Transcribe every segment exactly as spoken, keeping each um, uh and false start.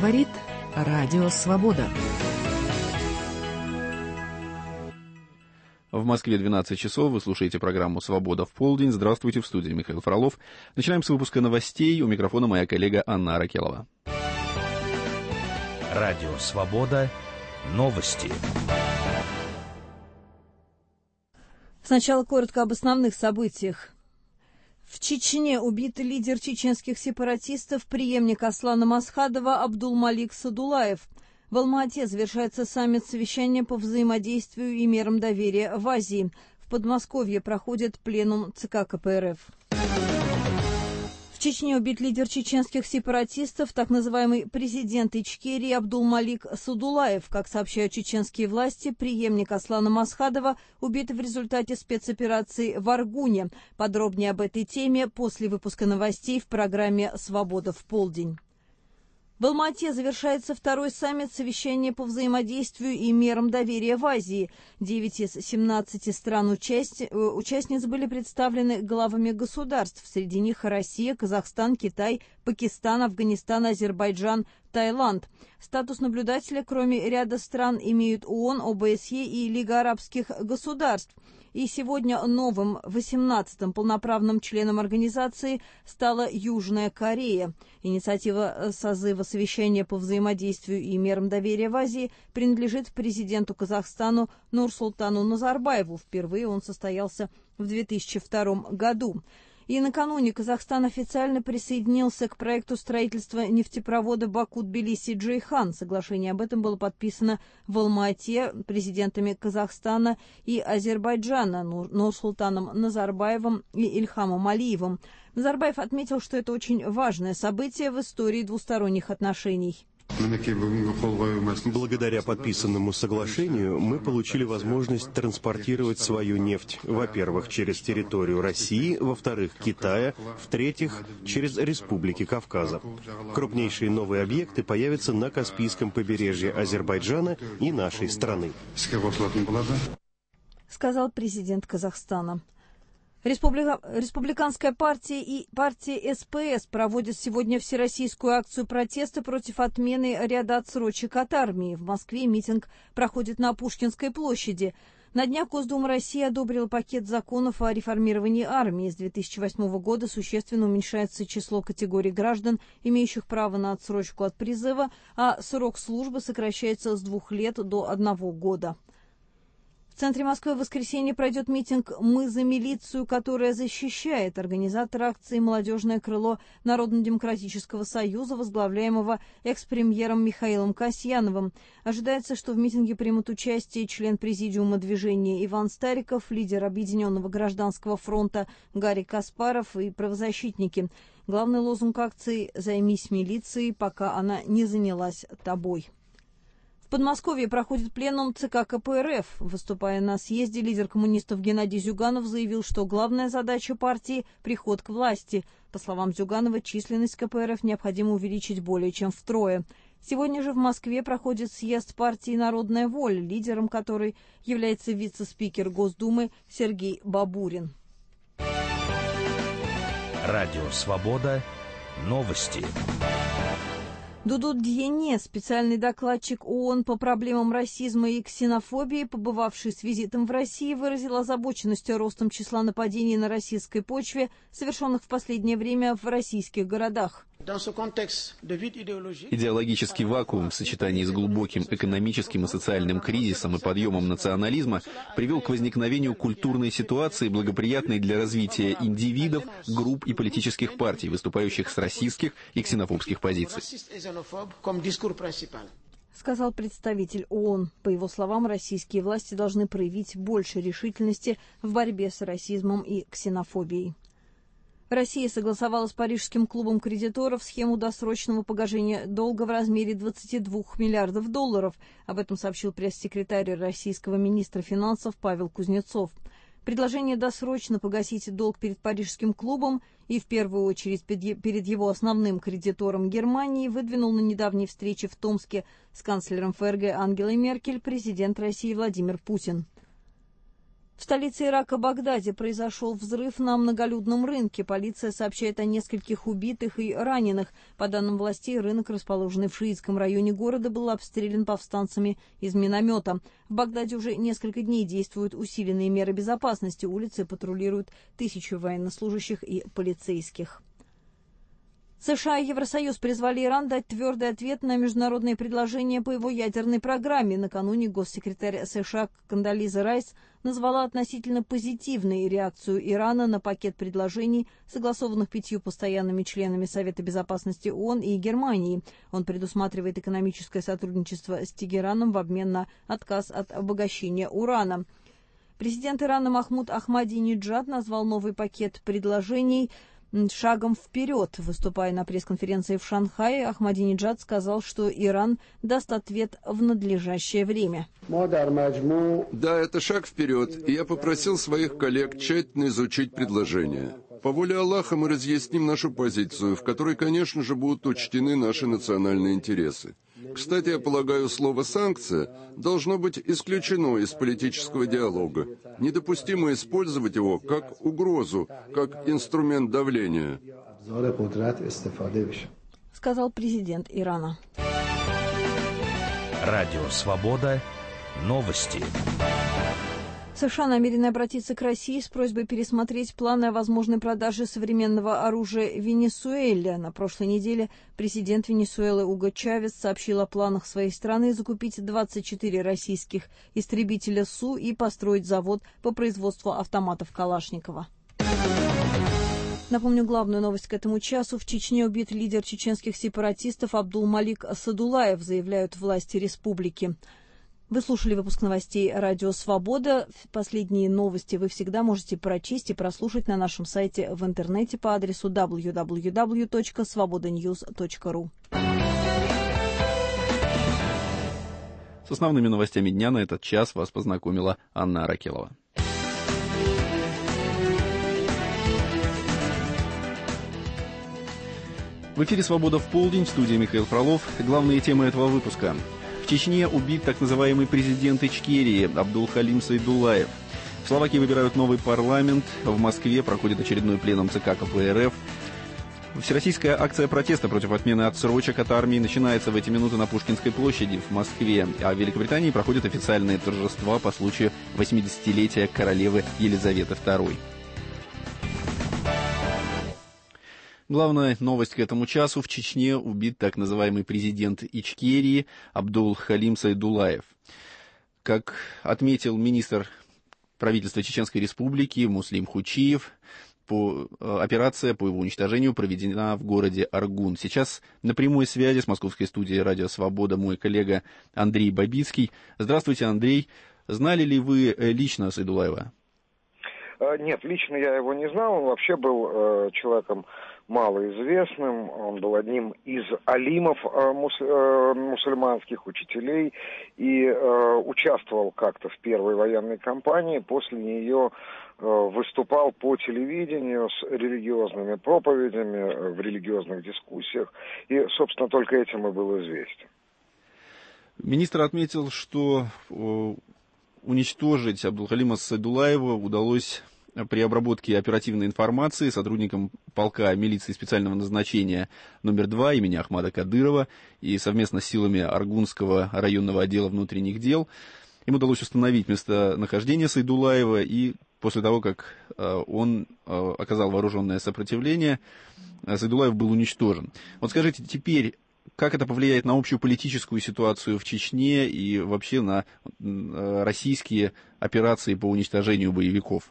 Говорит Радио Свобода. В Москве двенадцать часов. Вы слушаете программу «Свобода в полдень». Здравствуйте, в студии Михаил Фролов. Начинаем с выпуска новостей. У микрофона моя коллега Анна Аракелова. Радио «Свобода». Новости. Сначала коротко об основных событиях. В Чечне убит лидер чеченских сепаратистов, преемник Аслана Масхадова Абдулмалик Садулаев. В Алма-Ате завершается саммит совещания по взаимодействию и мерам доверия в Азии. В Подмосковье проходит пленум ЦК КПРФ. В Чечне убит лидер чеченских сепаратистов, так называемый президент Ичкерии Абдулмалик Садулаев. Как сообщают чеченские власти, преемник Аслана Масхадова убит в результате спецоперации в Аргуне. Подробнее об этой теме после выпуска новостей в программе «Свобода в полдень». В Алма-Ате завершается второй саммит совещания по взаимодействию и мерам доверия в Азии. Девять из семнадцати стран участи... участниц были представлены главами государств. Среди них Россия, Казахстан, Китай, Пакистан, Афганистан, Азербайджан, Таиланд. Статус наблюдателя, кроме ряда стран, имеют ООН, ОБСЕ и Лига арабских государств. И сегодня новым восемнадцатым полноправным членом организации стала Южная Корея. Инициатива созыва совещания по взаимодействию и мерам доверия в Азии принадлежит президенту Казахстану Нурсултану Назарбаеву. Впервые он состоялся в две тысячи втором году. И накануне Казахстан официально присоединился к проекту строительства нефтепровода Баку-Тбилиси-Джейхан. Соглашение об этом было подписано в Алма-Ате президентами Казахстана и Азербайджана Нурсултаном Назарбаевым и Ильхамом Алиевым. Назарбаев отметил, что это очень важное событие в истории двусторонних отношений. Благодаря подписанному соглашению мы получили возможность транспортировать свою нефть, во-первых, через территорию России, во-вторых, Китая, в-третьих, через республики Кавказа. Крупнейшие новые объекты появятся на Каспийском побережье Азербайджана и нашей страны, сказал президент Казахстана. Республика... Республиканская партия и партия СПС проводят сегодня всероссийскую акцию протеста против отмены ряда отсрочек от армии. В Москве митинг проходит на Пушкинской площади. На днях Госдума России одобрила пакет законов о реформировании армии. С две тысячи восьмого года существенно уменьшается число категорий граждан, имеющих право на отсрочку от призыва, а срок службы сокращается с двух лет до одного года. В центре Москвы в воскресенье пройдет митинг «Мы за милицию, которая защищает». Организатор акции «Молодежное крыло Народно-демократического союза», возглавляемого экс-премьером Михаилом Касьяновым. Ожидается, что в митинге примут участие член президиума движения Иван Стариков, лидер Объединенного гражданского фронта Гарри Каспаров и правозащитники. Главный лозунг акции «Займись милицией, пока она не занялась тобой». В Подмосковье проходит пленум ЦК КПРФ. Выступая на съезде, лидер коммунистов Геннадий Зюганов заявил, что главная задача партии – приход к власти. По словам Зюганова, численность КПРФ необходимо увеличить более чем втрое. Сегодня же в Москве проходит съезд партии «Народная воля», лидером которой является вице-спикер Госдумы Сергей Бабурин. Радио «Свобода». Новости. Дуду Дьене, специальный докладчик ООН по проблемам расизма и ксенофобии, побывавший с визитом в России, выразил озабоченность ростом числа нападений на российской почве, совершенных в последнее время в российских городах. Идеологический вакуум в сочетании с глубоким экономическим и социальным кризисом и подъемом национализма привел к возникновению культурной ситуации, благоприятной для развития индивидов, групп и политических партий, выступающих с расистских и ксенофобских позиций, сказал представитель ООН. По его словам, российские власти должны проявить больше решительности в борьбе с расизмом и ксенофобией. Россия согласовала с Парижским клубом кредиторов схему досрочного погашения долга в размере двадцати двух миллиардов долларов. Об этом сообщил пресс-секретарь российского министра финансов Павел Кузнецов. Предложение досрочно погасить долг перед Парижским клубом и в первую очередь перед его основным кредитором Германии выдвинул на недавней встрече в Томске с канцлером ФРГ Ангелой Меркель президент России Владимир Путин. В столице Ирака Багдаде произошел взрыв на многолюдном рынке. Полиция сообщает о нескольких убитых и раненых. По данным властей, рынок, расположенный в шиитском районе города, был обстрелян повстанцами из миномета. В Багдаде уже несколько дней действуют усиленные меры безопасности. Улицы патрулируют тысячи военнослужащих и полицейских. США и Евросоюз призвали Иран дать твердый ответ на международные предложения по его ядерной программе. Накануне госсекретарь США Кондолиза Райс назвала относительно позитивной реакцию Ирана на пакет предложений, согласованных пятью постоянными членами Совета безопасности ООН и Германией. Он предусматривает экономическое сотрудничество с Тегераном в обмен на отказ от обогащения урана. Президент Ирана Махмуд Ахмадинеджад назвал новый пакет предложений шагом вперед. Выступая на пресс-конференции в Шанхае, Ахмадинеджад сказал, что Иран даст ответ в надлежащее время. Да, это шаг вперед, и я попросил своих коллег тщательно изучить предложение. По воле Аллаха мы разъясним нашу позицию, в которой, конечно же, будут учтены наши национальные интересы. Кстати, я полагаю, слово «санкция» должно быть исключено из политического диалога. Недопустимо использовать его как угрозу, как инструмент давления. Сказал президент Ирана. Радио «Свобода». Новости. США намерены обратиться к России с просьбой пересмотреть планы о возможной продаже современного оружия Венесуэле. На прошлой неделе президент Венесуэлы Уго Чавес сообщил о планах своей страны закупить двадцать четыре российских истребителя Су и построить завод по производству автоматов Калашникова. Напомню главную новость к этому часу. В Чечне убит лидер чеченских сепаратистов Абдулмалик Садулаев, заявляют власти республики. Вы слушали выпуск новостей «Радио Свобода». Последние новости вы всегда можете прочесть и прослушать на нашем сайте в интернете по адресу дабл ю дабл ю дабл ю точка свобода ньюс точка ру. С основными новостями дня на этот час вас познакомила Анна Аракелова. В эфире «Свобода в полдень», в студии Михаил Фролов. Главные темы этого выпуска. В Чечне убит так называемый президент Ичкерии Абдулхалим Сайдуллаев. В Словакии выбирают новый парламент. В Москве проходит очередной пленум ЦК КПРФ. Всероссийская акция протеста против отмены отсрочек от армии начинается в эти минуты на Пушкинской площади в Москве. А в Великобритании проходят официальные торжества по случаю восьмидесятилетия королевы Елизаветы второй. Главная новость к этому часу. В Чечне убит так называемый президент Ичкерии Абдулхалим Сайдуллаев. Как отметил министр правительства Чеченской Республики Муслим Хучиев, по, операция по его уничтожению проведена в городе Аргун. Сейчас на прямой связи с московской студией «Радио Свобода» мой коллега Андрей Бабицкий. Здравствуйте, Андрей. Знали ли вы лично Сайдуллаева? Нет, лично я его не знал. Он вообще был э, человеком малоизвестным. Он был одним из алимов э, мус, э, мусульманских учителей и э, участвовал как-то в первой военной кампании. После нее э, выступал по телевидению с религиозными проповедями, в религиозных дискуссиях. И, собственно, только этим и был известен. Министр отметил, что э, уничтожить Абдулхалима Сайдуллаева удалось при обработке оперативной информации сотрудникам полка милиции специального назначения номер два имени Ахмада Кадырова и совместно с силами Аргунского районного отдела внутренних дел. Им удалось установить местонахождение Сайдуллаева, и после того, как он оказал вооруженное сопротивление, Сайдуллаев был уничтожен. Вот скажите, теперь, как это повлияет на общую политическую ситуацию в Чечне и вообще на российские операции по уничтожению боевиков?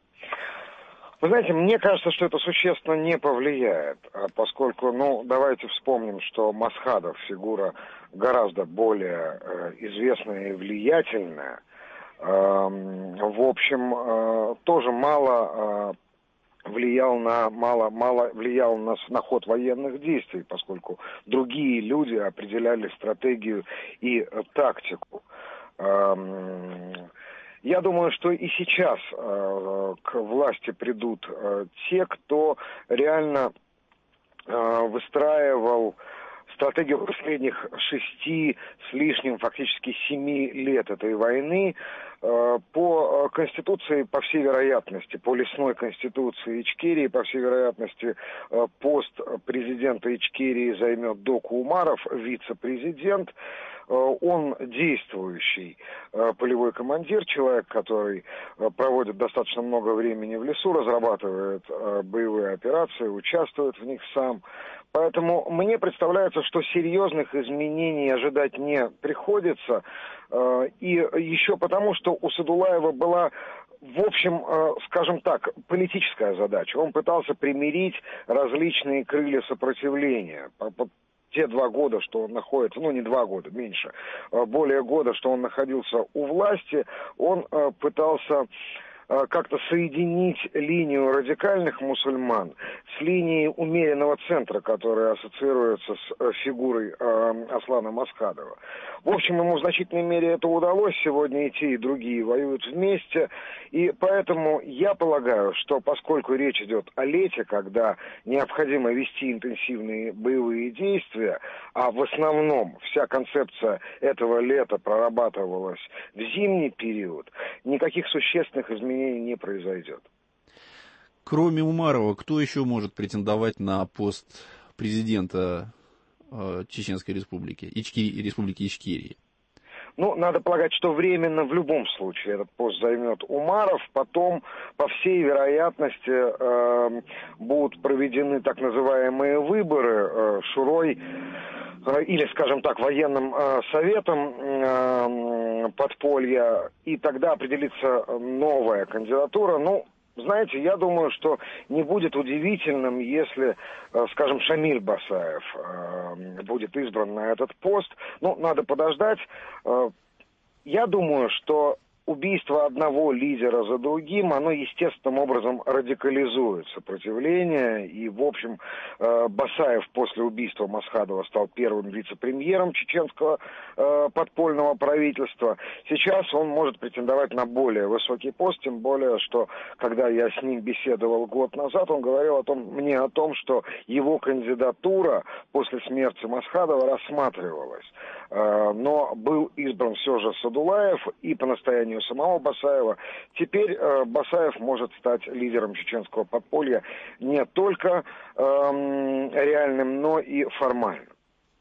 Вы знаете, мне кажется, что это существенно не повлияет, поскольку, ну, давайте вспомним, что Масхадов фигура гораздо более э, известная и влиятельная. Э, в общем, э, тоже мало э, влиял на мало мало влиял на, на ход военных действий, поскольку другие люди определяли стратегию и э, тактику. Э, Я думаю, что и сейчас э, к власти придут э, те, кто реально э, выстраивал стратегию последних шести с лишним, фактически семи лет этой войны. По Конституции, по всей вероятности, по лесной Конституции Ичкерии, по всей вероятности, пост президента Ичкерии займет Доку Умаров, вице-президент. Он действующий полевой командир, человек, который проводит достаточно много времени в лесу, разрабатывает боевые операции, участвует в них сам. Поэтому мне представляется, что серьезных изменений ожидать не приходится. И еще потому, что у Садулаева была, в общем, скажем так, политическая задача. Он пытался примирить различные крылья сопротивления. Те два года, что он находится, ну не два года, меньше, более года, что он находился у власти, он пытался как-то соединить линию радикальных мусульман с линией умеренного центра, которая ассоциируется с фигурой э, Аслана Масхадова. В общем, ему в значительной мере это удалось. Сегодня и те, и другие воюют вместе. И поэтому я полагаю, что поскольку речь идет о лете, когда необходимо вести интенсивные боевые действия, а в основном вся концепция этого лета прорабатывалась в зимний период, никаких существенных изменений не произойдет. Кроме Умарова, кто еще может претендовать на пост президента э, Чеченской Республики, Ичкери, Республики Ичкерии? Ну, надо полагать, что временно в любом случае этот пост займет Умаров. Потом, по всей вероятности, э, будут проведены так называемые выборы э, Шурой, или, скажем так, военным э, советом э, подполья, и тогда определится новая кандидатура. Ну, знаете, я думаю, что не будет удивительным, если, э, скажем, Шамиль Басаев э, будет избран на этот пост. Ну, надо подождать. Э, я думаю, что убийство одного лидера за другим, оно естественным образом радикализует сопротивление. И, в общем, Басаев после убийства Масхадова стал первым вице-премьером чеченского подпольного правительства. Сейчас он может претендовать на более высокий пост, тем более, что, когда я с ним беседовал год назад, он говорил о том, мне о том, что его кандидатура после смерти Масхадова рассматривалась. Но был избран все же Садулаев, и по настоянию самого Басаева теперь э, Басаев может стать лидером чеченского подполья не только э, реальным, но и формальным.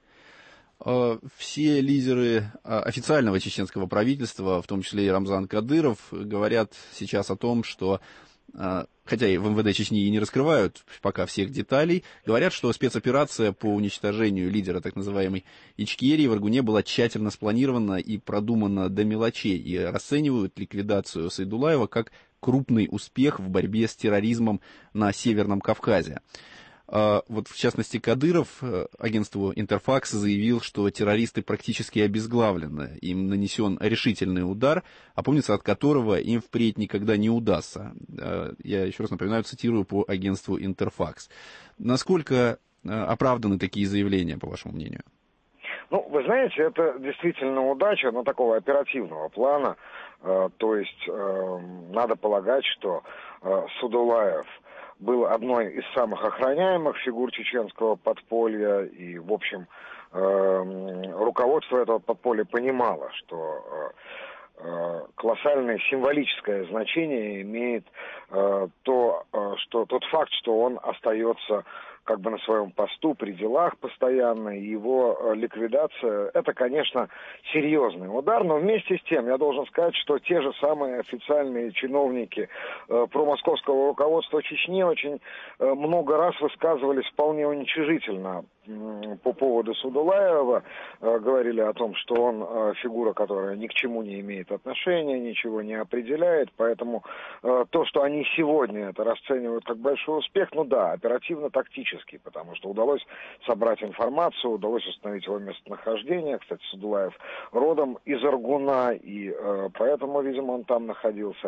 Все лидеры официального чеченского правительства, в том числе и Рамзан Кадыров, говорят сейчас о том, что, хотя и в эм вэ дэ Чечни и не раскрывают пока всех деталей, говорят, что спецоперация по уничтожению лидера так называемой Ичкерии в Аргуне была тщательно спланирована и продумана до мелочей, и расценивают ликвидацию Сайдулаева как крупный успех в борьбе с терроризмом на Северном Кавказе. Вот, в частности, Кадыров агентству Интерфакс заявил, что террористы практически обезглавлены, им нанесен решительный удар, опомниться от которого им впредь никогда не удастся. Я еще раз напоминаю, цитирую по агентству Интерфакс. Насколько оправданы такие заявления, по вашему мнению? Ну, вы знаете, это действительно удача, но такого оперативного плана. То есть, надо полагать, что Садулаев был одной из самых охраняемых фигур чеченского подполья, и, в общем, э, руководство этого подполья понимало, что э, колоссальное символическое значение имеет э, то, э, что, тот факт, что он остается как бы на своем посту, при делах постоянно, и его э, ликвидация, это, конечно, серьезный удар, но вместе с тем я должен сказать, что те же самые официальные чиновники э, промосковского руководства Чечни очень э, много раз высказывались вполне уничижительно э, по поводу Садулаева, э, говорили о том, что он э, фигура, которая ни к чему не имеет отношения, ничего не определяет, поэтому э, то, что они сегодня это расценивают как большой успех, ну да, оперативно-тактически, потому что удалось собрать информацию, удалось установить его местонахождение. Кстати, Садулаев родом из Аргуна, и э, поэтому, видимо, он там находился.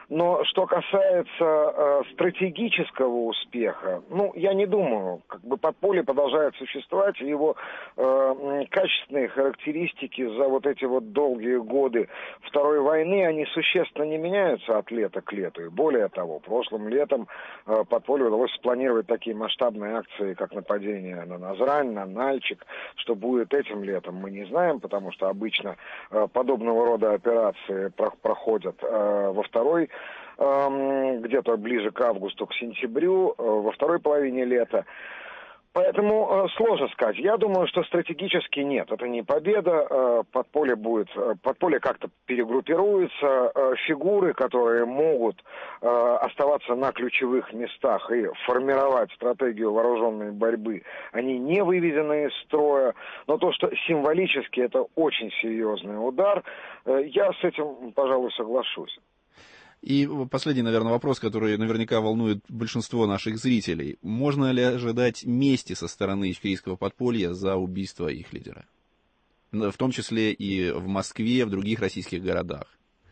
Но что касается э, стратегического успеха, ну, я не думаю, как бы подполье продолжает существовать, и его э, качественные характеристики за вот эти вот долгие годы Второй войны, они существенно не меняются от лета к лету. И более того, прошлым летом э, подполью удалось спланировать такие масштабные акции, как нападение на Назрань, на Нальчик. Что будет этим летом, мы не знаем, потому что обычно э, подобного рода операции про- проходят э, во второй где-то ближе к августу, к сентябрю, во второй половине лета. Поэтому сложно сказать. Я думаю, что стратегически нет. Это не победа. Подполье будет, подполье как-то перегруппируется. Фигуры, которые могут оставаться на ключевых местах и формировать стратегию вооруженной борьбы, они не выведены из строя. Но то, что символически это очень серьезный удар, я с этим, пожалуй, соглашусь. И последний, наверное, вопрос, который наверняка волнует большинство наших зрителей. Можно ли ожидать мести со стороны ичкерийского подполья за убийство их лидера? В том числе и в Москве, в других российских городах.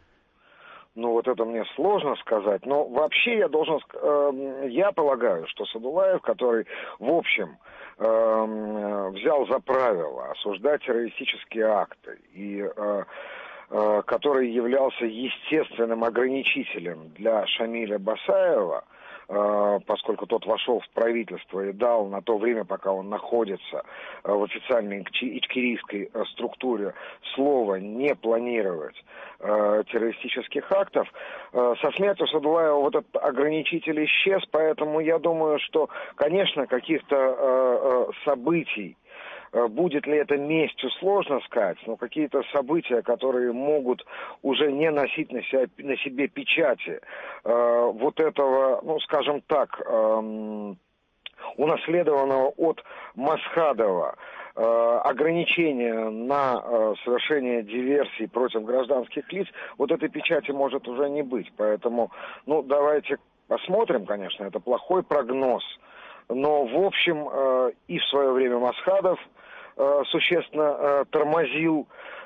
Ну, вот это мне сложно сказать. Но вообще я должен... Э, я полагаю, что Садулаев, который, в общем, э, взял за правило осуждать террористические акты и... Э, который являлся естественным ограничителем для Шамиля Басаева, поскольку тот вошел в правительство и дал на то время, пока он находится в официальной ичкерийской структуре, слово не планировать террористических актов. Со смертью Садулаева вот этот ограничитель исчез, поэтому я думаю, что, конечно, каких-то событий, будет ли это местью, сложно сказать, но какие-то события, которые могут уже не носить на, себя, на себе печати э, вот этого, ну, скажем так, э, унаследованного от Масхадова э, ограничения на э, совершение диверсий против гражданских лиц, вот этой печати может уже не быть. Поэтому, ну, давайте посмотрим, конечно, это плохой прогноз, но, в общем, э, и в свое время Масхадов существенно э, тормозил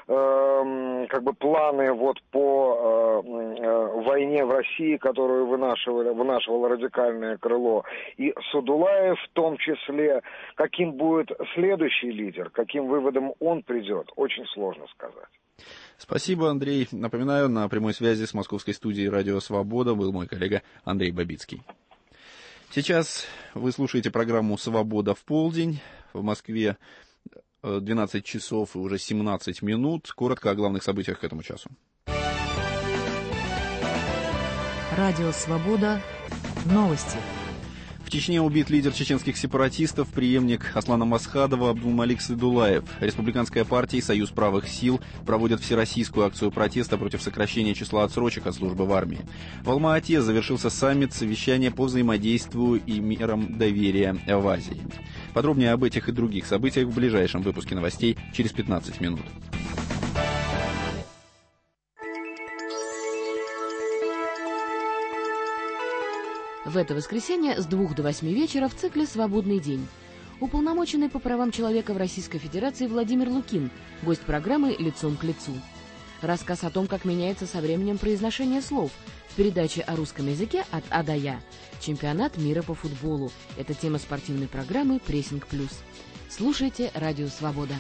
э, как бы планы вот по э, э, войне в России, которую вынашивало, вынашивало радикальное крыло. И Садулаев в том числе, каким будет следующий лидер, каким выводом он придет, очень сложно сказать. Спасибо, Андрей. Напоминаю, на прямой связи с московской студией «Радио Свобода» был мой коллега Андрей Бабицкий. Сейчас вы слушаете программу «Свобода в полдень». В Москве двенадцать часов и уже семнадцать минут. Коротко о главных событиях к этому часу. Радио «Свобода». Новости. В Чечне убит лидер чеченских сепаратистов, преемник Аслана Масхадова Абдулмалик Садулаев. Республиканская партия и Союз правых сил проводят всероссийскую акцию протеста против сокращения числа отсрочек от службы в армии. В Алма-Ате завершился саммит совещания по взаимодействию и мерам доверия в Азии. Подробнее об этих и других событиях в ближайшем выпуске новостей через пятнадцать минут. В это воскресенье с двух до восьми вечера в цикле «Свободный день». Уполномоченный по правам человека в Российской Федерации Владимир Лукин, гость программы «Лицом к лицу». Рассказ о том, как меняется со временем произношение слов в передаче о русском языке от А до Я. Чемпионат мира по футболу. Это тема спортивной программы «Прессинг плюс». Слушайте «Радио Свобода».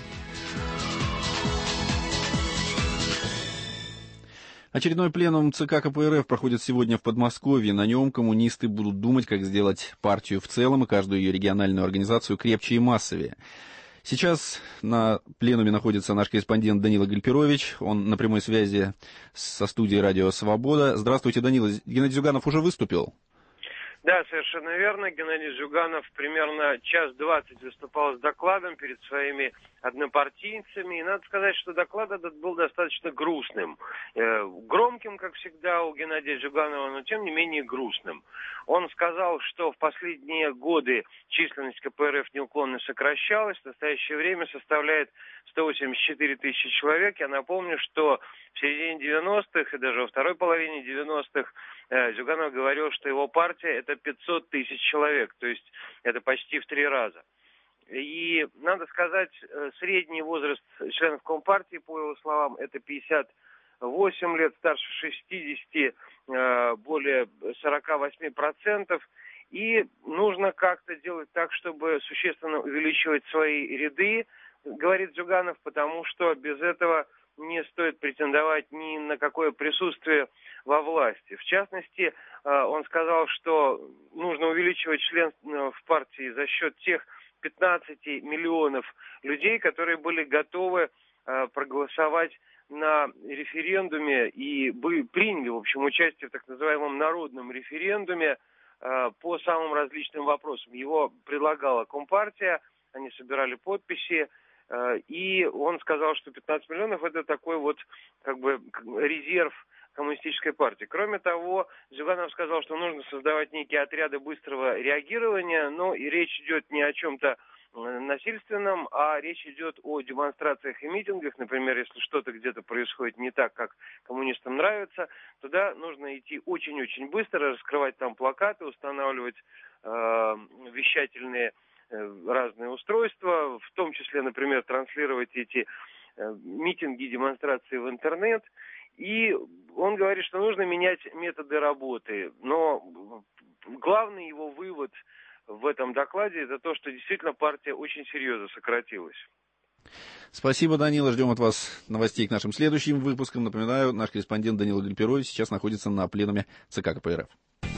Очередной пленум ЦК КПРФ проходит сегодня в Подмосковье. На нем коммунисты будут думать, как сделать партию в целом и каждую ее региональную организацию крепче и массовее. Сейчас на пленуме находится наш корреспондент Данила Гальперович. Он на прямой связи со студией «Радио Свобода». Здравствуйте, Данила. Геннадий Зюганов уже выступил? Да, совершенно верно. Геннадий Зюганов примерно час двадцать выступал с докладом перед своими однопартийцами. И надо сказать, что доклад этот был достаточно грустным. Э, громким, как всегда, у Геннадия Зюганова, но тем не менее грустным. Он сказал, что в последние годы численность КПРФ неуклонно сокращалась. В настоящее время составляет сто восемьдесят четыре тысячи человек. Я напомню, что в середине девяностых и даже во второй половине девяностых э, Зюганов говорил, что его партия – это пятьсот тысяч человек, то есть это почти в три раза. И, надо сказать, средний возраст членов Компартии, по его словам, это пятьдесят восемь лет, старше шестидесяти более сорок восемь процентов. И нужно как-то делать так, чтобы существенно увеличивать свои ряды, говорит Зюганов, потому что без этого не стоит претендовать ни на какое присутствие во власти. В частности, он сказал, что нужно увеличивать членство в партии за счет тех пятнадцати миллионов людей, которые были готовы проголосовать на референдуме и были, приняли, в общем, участие в так называемом народном референдуме по самым различным вопросам. Его предлагала Компартия, они собирали подписи, и он сказал, что пятнадцать миллионов это такой вот как бы резерв коммунистической партии. Кроме того, Зюганов сказал, что нужно создавать некие отряды быстрого реагирования, но и речь идет не о чем-то насильственном, а речь идет о демонстрациях и митингах. Например, если что-то где-то происходит не так, как коммунистам нравится, туда нужно идти очень-очень быстро, раскрывать там плакаты, устанавливать э, вещательные э, разные устройства, в том числе, например, транслировать эти э, митинги, демонстрации в интернет. И он говорит, что нужно менять методы работы. Но главный его вывод в этом докладе это то, что действительно партия очень серьезно сократилась. Спасибо, Данила. Ждем от вас новостей к нашим следующим выпускам. Напоминаю, наш корреспондент Данила Гальперович сейчас находится на пленуме ЦК КПРФ.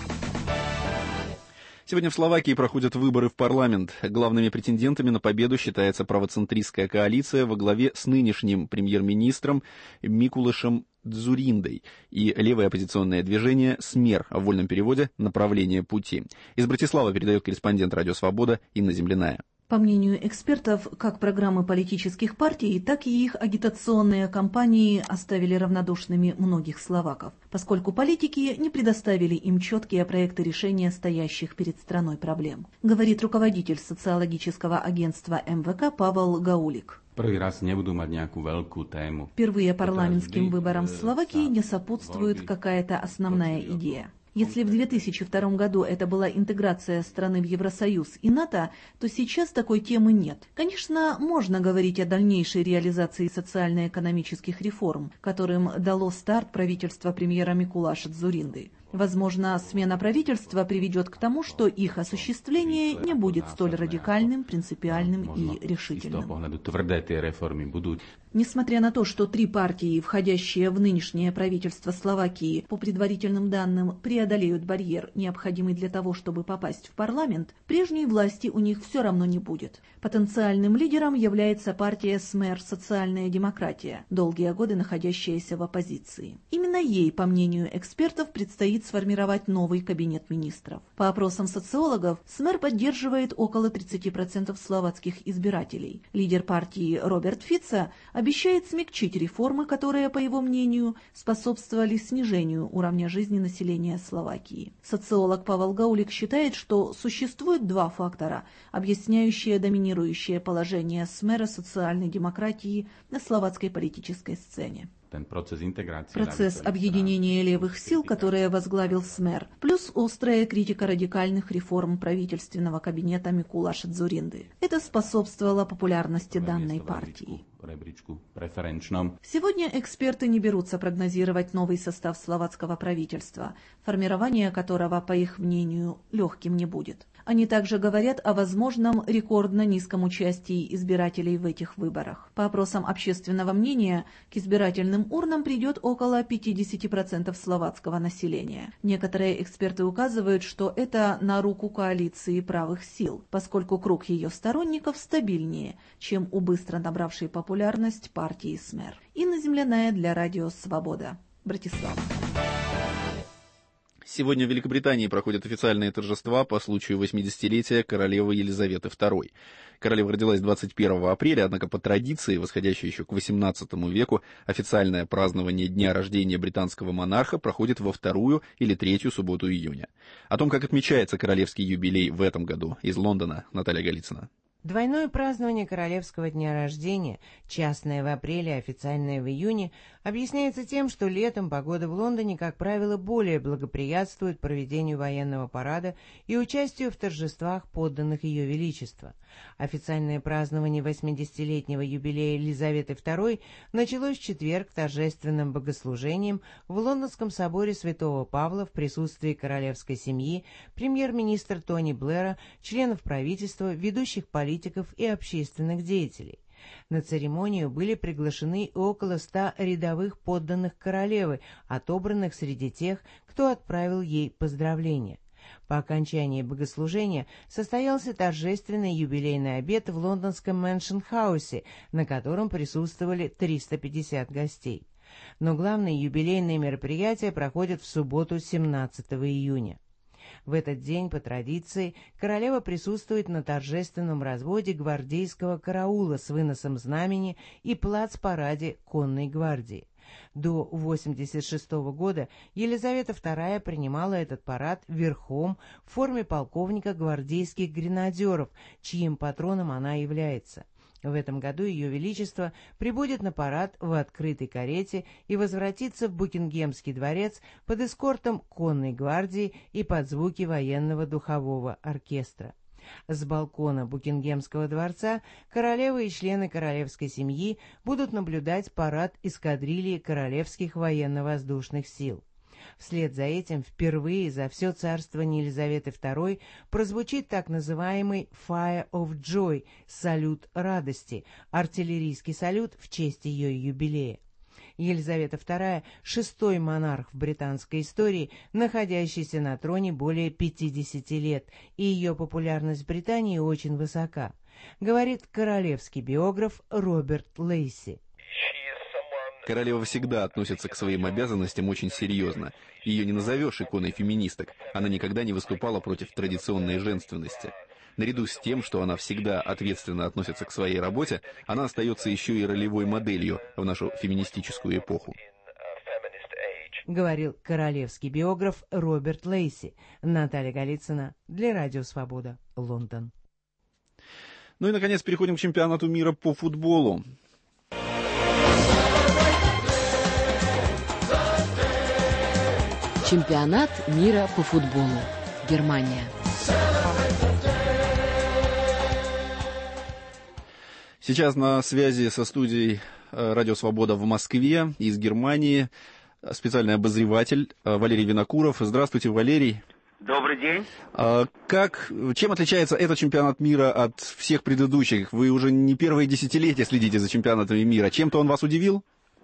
Сегодня в Словакии проходят выборы в парламент. Главными претендентами на победу считается правоцентристская коалиция во главе с нынешним премьер-министром Микулашем Дзуриндой и левое оппозиционное движение «СМЕР», в вольном переводе «Направление пути». Из Братиславы передает корреспондент «Радио Свобода» Инна Земляная. По мнению экспертов, как программы политических партий, так и их агитационные кампании оставили равнодушными многих словаков, поскольку политики не предоставили им четкие проекты решения стоящих перед страной проблем, говорит руководитель социологического агентства эм вэ ка Павел Гаулик. Впервые парламентским выборам в Словакии не сопутствует какая-то основная идея. Если в две тысячи втором году это была интеграция страны в Евросоюз и НАТО, то сейчас такой темы нет. Конечно, можно говорить о дальнейшей реализации социально-экономических реформ, которым дало старт правительство премьера Микулаша Дзуринды. Возможно, смена правительства приведет к тому, что их осуществление не будет столь радикальным, принципиальным и решительным. Несмотря на то, что три партии, входящие в нынешнее правительство Словакии, по предварительным данным преодолеют барьер, необходимый для того, чтобы попасть в парламент, прежней власти у них все равно не будет. Потенциальным лидером является партия СМЕР «Социальная демократия», долгие годы находящаяся в оппозиции. Именно ей, по мнению экспертов, предстоит сформировать новый кабинет министров. По опросам социологов, СМЕР поддерживает около тридцати процентов словацких избирателей. Лидер партии Роберт Фица обещает смягчить реформы, которые, по его мнению, способствовали снижению уровня жизни населения Словакии. Социолог Павел Гаулик считает, что существует два фактора, объясняющие доминирующее положение СМЕРа социальной демократии на словацкой политической сцене. Процесс объединения левых сил, который возглавил СМЕР, плюс острая критика радикальных реформ правительственного кабинета Микулаша Дзуринды. Это способствовало популярности данной партии. Сегодня эксперты не берутся прогнозировать новый состав словацкого правительства, формирование которого, по их мнению, легким не будет. Они также говорят о возможном рекордно низком участии избирателей в этих выборах. По опросам общественного мнения, к избирательным урнам придет около пятьдесят процентов словацкого населения. Некоторые эксперты указывают, что это на руку коалиции правых сил, поскольку круг ее сторонников стабильнее, чем у быстро набравшей популярность партии СМЕР. Инна Земляная для Радио Свобода. Братислава. Сегодня в Великобритании проходят официальные торжества по случаю восьмидесятилетия королевы Елизаветы второй. Королева родилась двадцать первого апреля, однако по традиции, восходящей еще к восемнадцатому веку, официальное празднование дня рождения британского монарха проходит во вторую или третью субботу июня. О том, как отмечается королевский юбилей в этом году, из Лондона Наталья Голицына. Двойное празднование королевского дня рождения, частное в апреле, официальное в июне, объясняется тем, что летом погода в Лондоне, как правило, более благоприятствует проведению военного парада и участию в торжествах подданных Ее Величества – Официальное празднование восьмидесятилетнего юбилея Елизаветы второй началось в четверг торжественным богослужением в Лондонском соборе Святого Павла в присутствии королевской семьи, премьер-министра Тони Блэра, членов правительства, ведущих политиков и общественных деятелей. На церемонию были приглашены около ста рядовых подданных королевы, отобранных среди тех, кто отправил ей поздравления. По окончании богослужения состоялся торжественный юбилейный обед в лондонском Мэншн-хаусе, на котором присутствовали триста пятьдесят гостей. Но главные юбилейные мероприятия проходят в субботу, семнадцатого июня. В этот день, по традиции, королева присутствует на торжественном разводе гвардейского караула с выносом знамени и плацпараде конной гвардии. До восемьдесят шестого года Елизавета вторая принимала этот парад верхом в форме полковника гвардейских гренадеров, чьим патроном она является. В этом году Ее Величество прибудет на парад в открытой карете и возвратится в Букингемский дворец под эскортом конной гвардии и под звуки военного духового оркестра. С балкона Букингемского дворца королева и члены королевской семьи будут наблюдать парад эскадрильи королевских военно-воздушных сил. Вслед за этим впервые за все царствование Елизаветы второй прозвучит так называемый «Fire of Joy» — салют радости, артиллерийский салют в честь ее юбилея. Елизавета вторая — шестой монарх в британской истории, находящийся на троне более пятидесяти лет, и ее популярность в Британии очень высока, говорит королевский биограф Роберт Лейси. Королева всегда относится к своим обязанностям очень серьезно. Ее не назовешь иконой феминисток, она никогда не выступала против традиционной женственности. Наряду с тем, что она всегда ответственно относится к своей работе, она остается еще и ролевой моделью в нашу феминистическую эпоху. Говорил королевский биограф Роберт Лейси. Наталья Голицына для Радио Свобода, Лондон. Ну и, наконец, переходим к чемпионату мира по футболу. Чемпионат мира по футболу. Германия. Сейчас на связи со студией «Радио Свобода» в Москве из Германии специальный обозреватель Валерий Винокуров. Здравствуйте, Валерий. Добрый день. Как, чем отличается этот чемпионат мира от всех предыдущих? Вы уже не первые десятилетия следите за чемпионатами мира. Чем-то он вас удивил?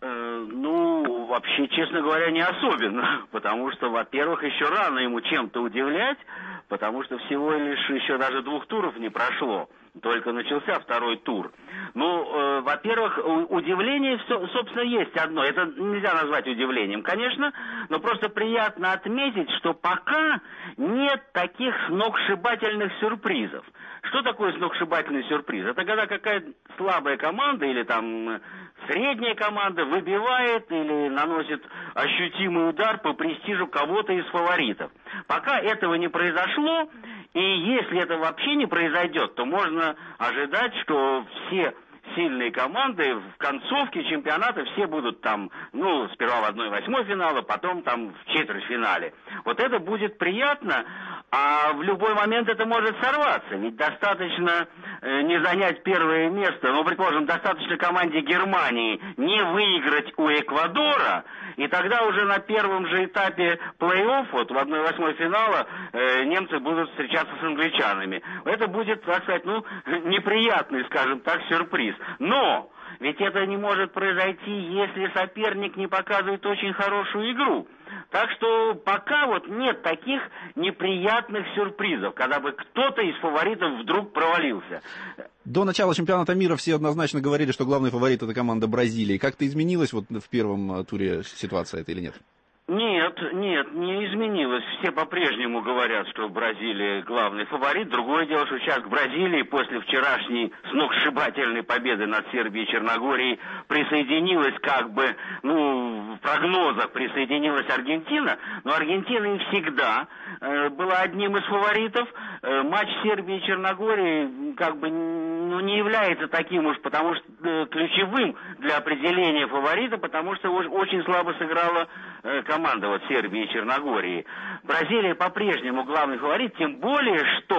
Ну, вообще, честно говоря, не особенно. Потому что, во-первых, еще рано ему чем-то удивлять, потому что всего лишь еще даже двух туров не прошло. Только начался второй тур. Ну, э, во-первых, удивление, все, собственно, есть одно. Это нельзя назвать удивлением, конечно, но просто приятно отметить, что пока нет таких сногсшибательных сюрпризов. Что такое сногсшибательный сюрприз? Это когда какая-то слабая команда или там средняя команда выбивает или наносит ощутимый удар по престижу кого-то из фаворитов. Пока этого не произошло, и если это вообще не произойдет, то можно ожидать, что все сильные команды в концовке чемпионата все будут там, ну, сперва в одной восьмой финала, потом там в четвертьфинале. Вот это будет приятно, а в любой момент это может сорваться. Ведь достаточно э, не занять первое место, ну, предположим, достаточно команде Германии не выиграть у Эквадора, и тогда уже на первом же этапе плей-офф, вот в одной восьмой финала, э, немцы будут встречаться с англичанами. Это будет, так сказать, ну, неприятный, скажем так, сюрприз. Но ведь это не может произойти, если соперник не показывает очень хорошую игру. Так что пока вот нет таких неприятных сюрпризов, когда бы кто-то из фаворитов вдруг провалился. До начала чемпионата мира все однозначно говорили, что главный фаворит — это команда Бразилии. Как-то изменилась вот в первом туре ситуация это или нет? Нет, нет, не изменилось. Все по-прежнему говорят, что Бразилия главный фаворит. Другое дело, что сейчас к Бразилии после вчерашней сногсшибательной победы над Сербией и Черногорией присоединилась, как бы, ну, в прогнозах присоединилась Аргентина. Но Аргентина и всегда э, была одним из фаворитов. Э, матч Сербии и Черногории, как бы, ну, не является таким уж, потому что э, ключевым для определения фаворита, потому что очень слабо сыграла э, команда вот Сербии и Черногории. Бразилия по-прежнему главный фаворит, тем более, что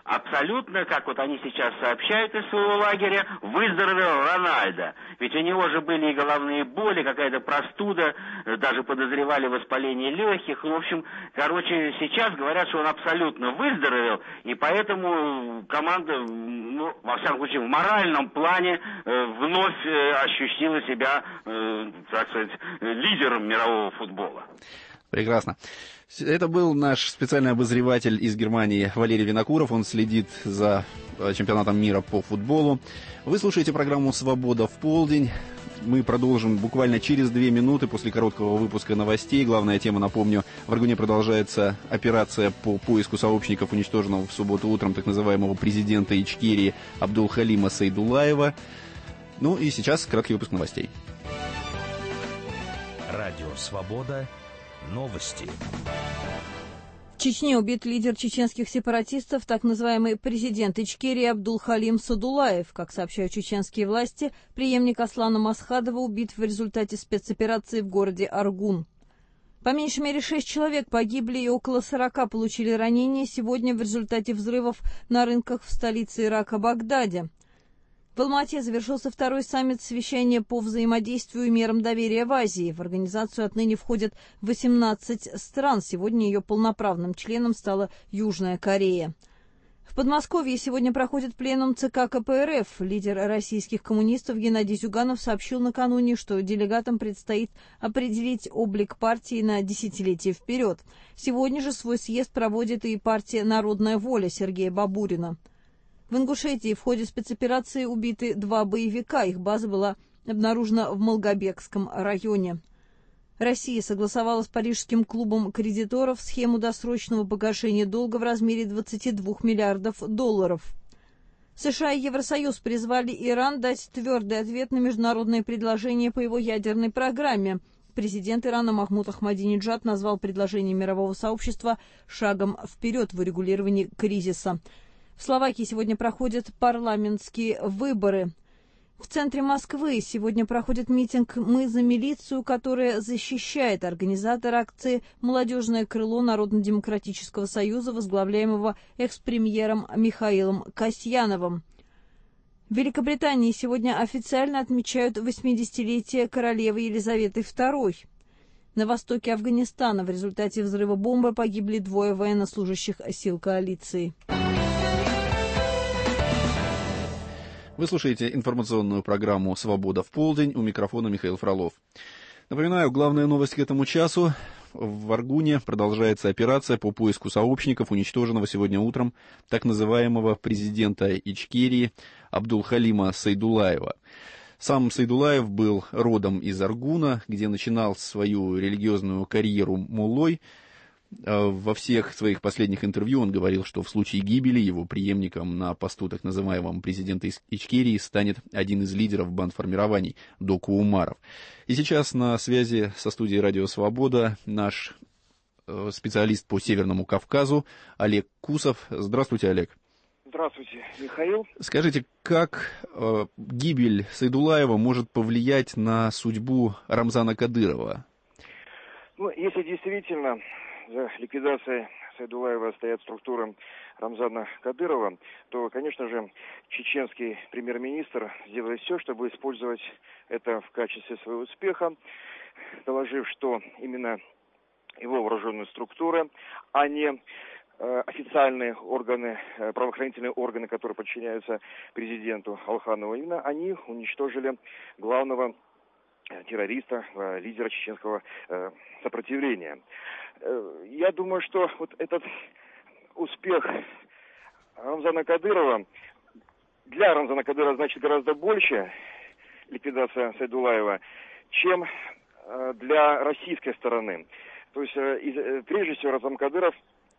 абсолютно, как вот они сейчас сообщают из своего лагеря, выздоровел Рональдо. Ведь у него же были и головные боли, какая-то простуда, даже подозревали воспаление легких. В общем, короче, сейчас говорят, что он абсолютно выздоровел, и поэтому команда, ну, во всяком случае, в моральном плане э, вновь э, ощутила себя, э, так сказать, лидером мирового футбола. Прекрасно. Это был наш специальный обозреватель из Германии Валерий Винокуров. Он следит за чемпионатом мира по футболу. Вы слушаете программу «Свобода в полдень». Мы продолжим буквально через две минуты после короткого выпуска новостей. Главная тема, напомню, в Аргуне продолжается операция по поиску сообщников уничтоженного в субботу утром так называемого президента Ичкерии Абдулхалима Сайдуллаева. Ну и сейчас краткий выпуск новостей. Радио «Свобода». Новости. В Чечне убит лидер чеченских сепаратистов, так называемый президент Ичкерии Абдулхалим Сайдуллаев. Как сообщают чеченские власти, преемник Аслана Масхадова убит в результате спецоперации в городе Аргун. По меньшей мере шесть человек погибли и около сорока получили ранения сегодня в результате взрывов на рынках в столице Ирака Багдаде. В Алма-Ате завершился второй саммит совещания по взаимодействию и мерам доверия в Азии. В организацию отныне входят восемнадцать стран. Сегодня ее полноправным членом стала Южная Корея. В Подмосковье сегодня проходит пленум ЦК КПРФ. Лидер российских коммунистов Геннадий Зюганов сообщил накануне, что делегатам предстоит определить облик партии на десятилетие вперед. Сегодня же свой съезд проводит и партия «Народная воля» Сергея Бабурина. В Ингушетии в ходе спецоперации убиты два боевика. Их база была обнаружена в Малгобекском районе. Россия согласовала с Парижским клубом кредиторов схему досрочного погашения долга в размере двадцати двух миллиардов долларов. США и Евросоюз призвали Иран дать твердый ответ на международное предложение по его ядерной программе. Президент Ирана Махмуд Ахмадинеджад назвал предложение мирового сообщества шагом вперед в урегулировании кризиса. В Словакии сегодня проходят парламентские выборы. В центре Москвы сегодня проходит митинг «Мы за милицию», которая защищает организатора акции «Молодежное крыло Народно-демократического союза», возглавляемого экс-премьером Михаилом Касьяновым. В Великобритании сегодня официально отмечают восьмидесятилетие королевы Елизаветы второй. На востоке Афганистана в результате взрыва бомбы погибли двое военнослужащих сил коалиции. Вы слушаете информационную программу «Свобода в полдень». У микрофона Михаил Фролов. Напоминаю, главная новость к этому часу. В Аргуне продолжается операция по поиску сообщников уничтоженного сегодня утром так называемого президента Ичкерии Абдулхалима Сайдуллаева. Сам Сайдуллаев был родом из Аргуна, где начинал свою религиозную карьеру муллой. Во всех своих последних интервью он говорил, что в случае гибели его преемником на посту так называемого президента Ичкерии станет один из лидеров бандформирований Доку Умаров. И сейчас на связи со студией «Радио Свобода» наш специалист по Северному Кавказу Олег Кусов. Здравствуйте, Олег. Здравствуйте, Михаил. Скажите, как э, гибель Сайдуллаева может повлиять на судьбу Рамзана Кадырова? Ну, если действительно за ликвидацией Сайдуллаева стоят структуры Рамзана Кадырова, то, конечно же, чеченский премьер-министр сделает все, чтобы использовать это в качестве своего успеха, доложив, что именно его вооруженные структуры, а не э, официальные органы, э, правоохранительные органы, которые подчиняются президенту Алханову, именно они уничтожили главного террориста, э, лидера чеченского э, сопротивления. Я думаю, что вот этот успех Рамзана Кадырова для Рамзана Кадырова значит гораздо больше, ликвидация Сайдуллаева, чем для российской стороны. То есть, прежде всего, Рамзан Кадыров,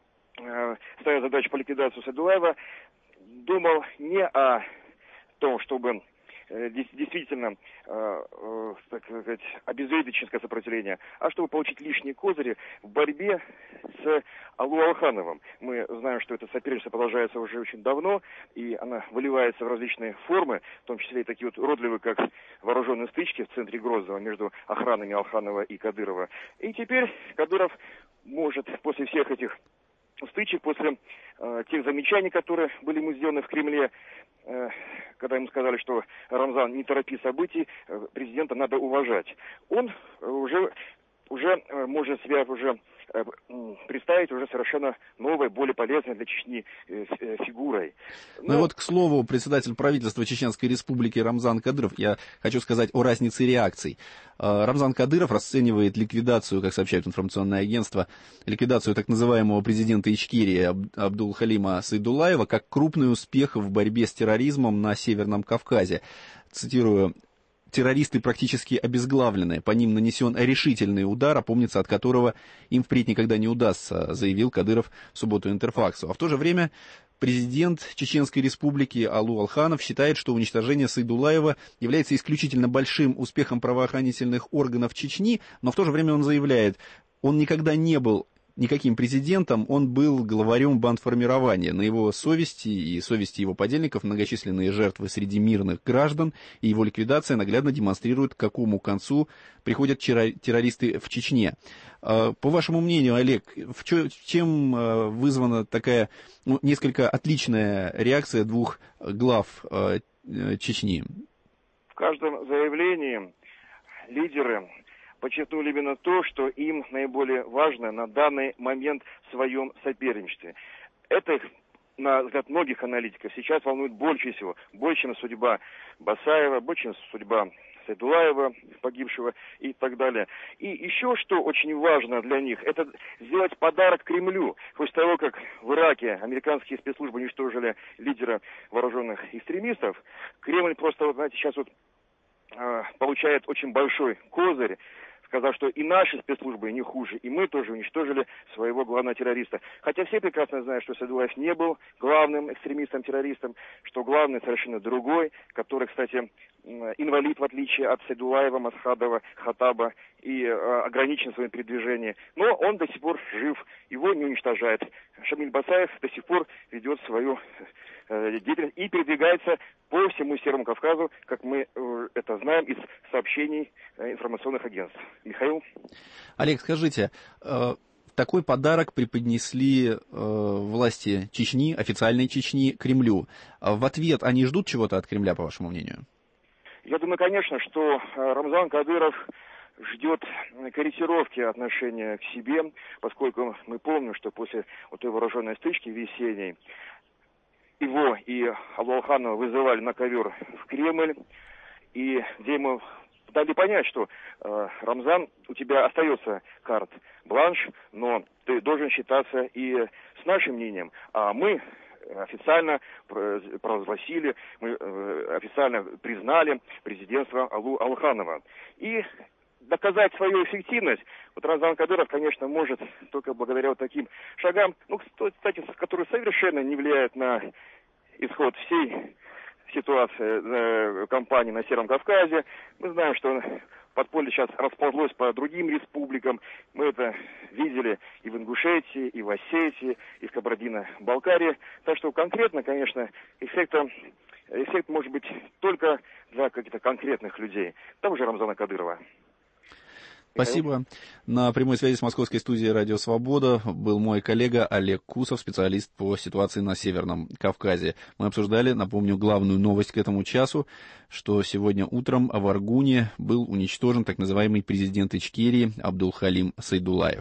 ставя задачу по ликвидации Сайдуллаева, думал не о том, чтобы действительно, так сказать, обезвредить чеченское сопротивление, а чтобы получить лишние козыри в борьбе с Аллу Алхановым. Мы знаем, что это соперничество продолжается уже очень давно, и она выливается в различные формы, в том числе и такие вот уродливые, как вооруженные стычки в центре Грозного между охранами Алханова и Кадырова. И теперь Кадыров может после всех этих стычек, после э, тех замечаний, которые были ему сделаны в Кремле, э, когда ему сказали, что Рамзан, не торопи событий, э, президента надо уважать. Он уже, уже э, может себя уже э, представить уже совершенно новой, более полезной для Чечни э, э, фигурой. Но... Ну и вот, к слову, председатель правительства Чеченской Республики Рамзан Кадыров, я хочу сказать о разнице реакций. Рамзан Кадыров расценивает ликвидацию, как сообщают информационные агентства, ликвидацию так называемого президента Ичкерии Абдул-Халима Сайдуллаева как крупный успех в борьбе с терроризмом на Северном Кавказе. Цитирую: «Террористы практически обезглавлены, по ним нанесен решительный удар, опомниться от которого им впредь никогда не удастся», заявил Кадыров в субботу Интерфаксу. А в то же время президент Чеченской Республики Алу Алханов считает, что уничтожение Сайдуллаева является исключительно большим успехом правоохранительных органов Чечни, но в то же время он заявляет, он никогда не был никаким президентом, он был главарем бандформирования. На его совести и совести его подельников многочисленные жертвы среди мирных граждан, и его ликвидация наглядно демонстрирует, к какому концу приходят террористы в Чечне. По вашему мнению, Олег, в чем вызвана такая, ну, несколько отличная реакция двух глав Чечни? В каждом заявлении лидеры подчеркнули именно то, что им наиболее важно на данный момент в своем соперничестве. Это, на взгляд многих аналитиков, сейчас волнует больше всего, больше, чем судьба Басаева, больше, чем судьба Сайдуллаева, погибшего, и так далее. И еще что очень важно для них, это сделать подарок Кремлю. После того, как в Ираке американские спецслужбы уничтожили лидера вооруженных экстремистов, Кремль просто, вот, знаете, сейчас вот э, получает очень большой козырь, сказав, что и наши спецслужбы не хуже, и мы тоже уничтожили своего главного террориста. Хотя все прекрасно знают, что Сайдуллаев не был главным экстремистом-террористом, что главный совершенно другой, который, кстати, инвалид, в отличие от Сайдуллаева, Масхадова, Хаттаба, и э, ограничен в своем передвижении. Но он до сих пор жив, его не уничтожает. Шамиль Басаев до сих пор ведет свою э, деятельность и передвигается по всему Северному Кавказу, как мы э, это знаем из сообщений э, информационных агентств. Михаил? Олег, скажите, э, такой подарок преподнесли э, власти Чечни, официальной Чечни, Кремлю. В ответ они ждут чего-то от Кремля, по вашему мнению? Я думаю, конечно, что Рамзан Кадыров ждет корректировки отношения к себе, поскольку мы помним, что после вот той вооруженной стычки весенней его и Алу Алханова вызывали на ковер в Кремль, и где ему дали понять, что э, Рамзан, у тебя остается карт-бланш, но ты должен считаться и с нашим мнением, а мы официально провозгласили, мы официально признали президентство Алу Алханова. И доказать свою эффективность, вот Рамзан Кадыров, конечно, может только благодаря вот таким шагам, ну, кстати, которые совершенно не влияют на исход всей ситуации э, кампании на Северном Кавказе. Мы знаем, что подполье сейчас расползлось по другим республикам. Мы это видели и в Ингушетии, и в Осетии, и в Кабардино-Балкарии. Так что конкретно, конечно, эффектом, эффект может быть только для каких-то конкретных людей. Того же Рамзана Кадырова. Спасибо. На прямой связи с московской студией «Радио Свобода» был мой коллега Олег Кусов, специалист по ситуации на Северном Кавказе. Мы обсуждали, напомню, главную новость к этому часу, что сегодня утром в Аргуне был уничтожен так называемый президент Ичкерии Абдул-Халим Сайдуллаев.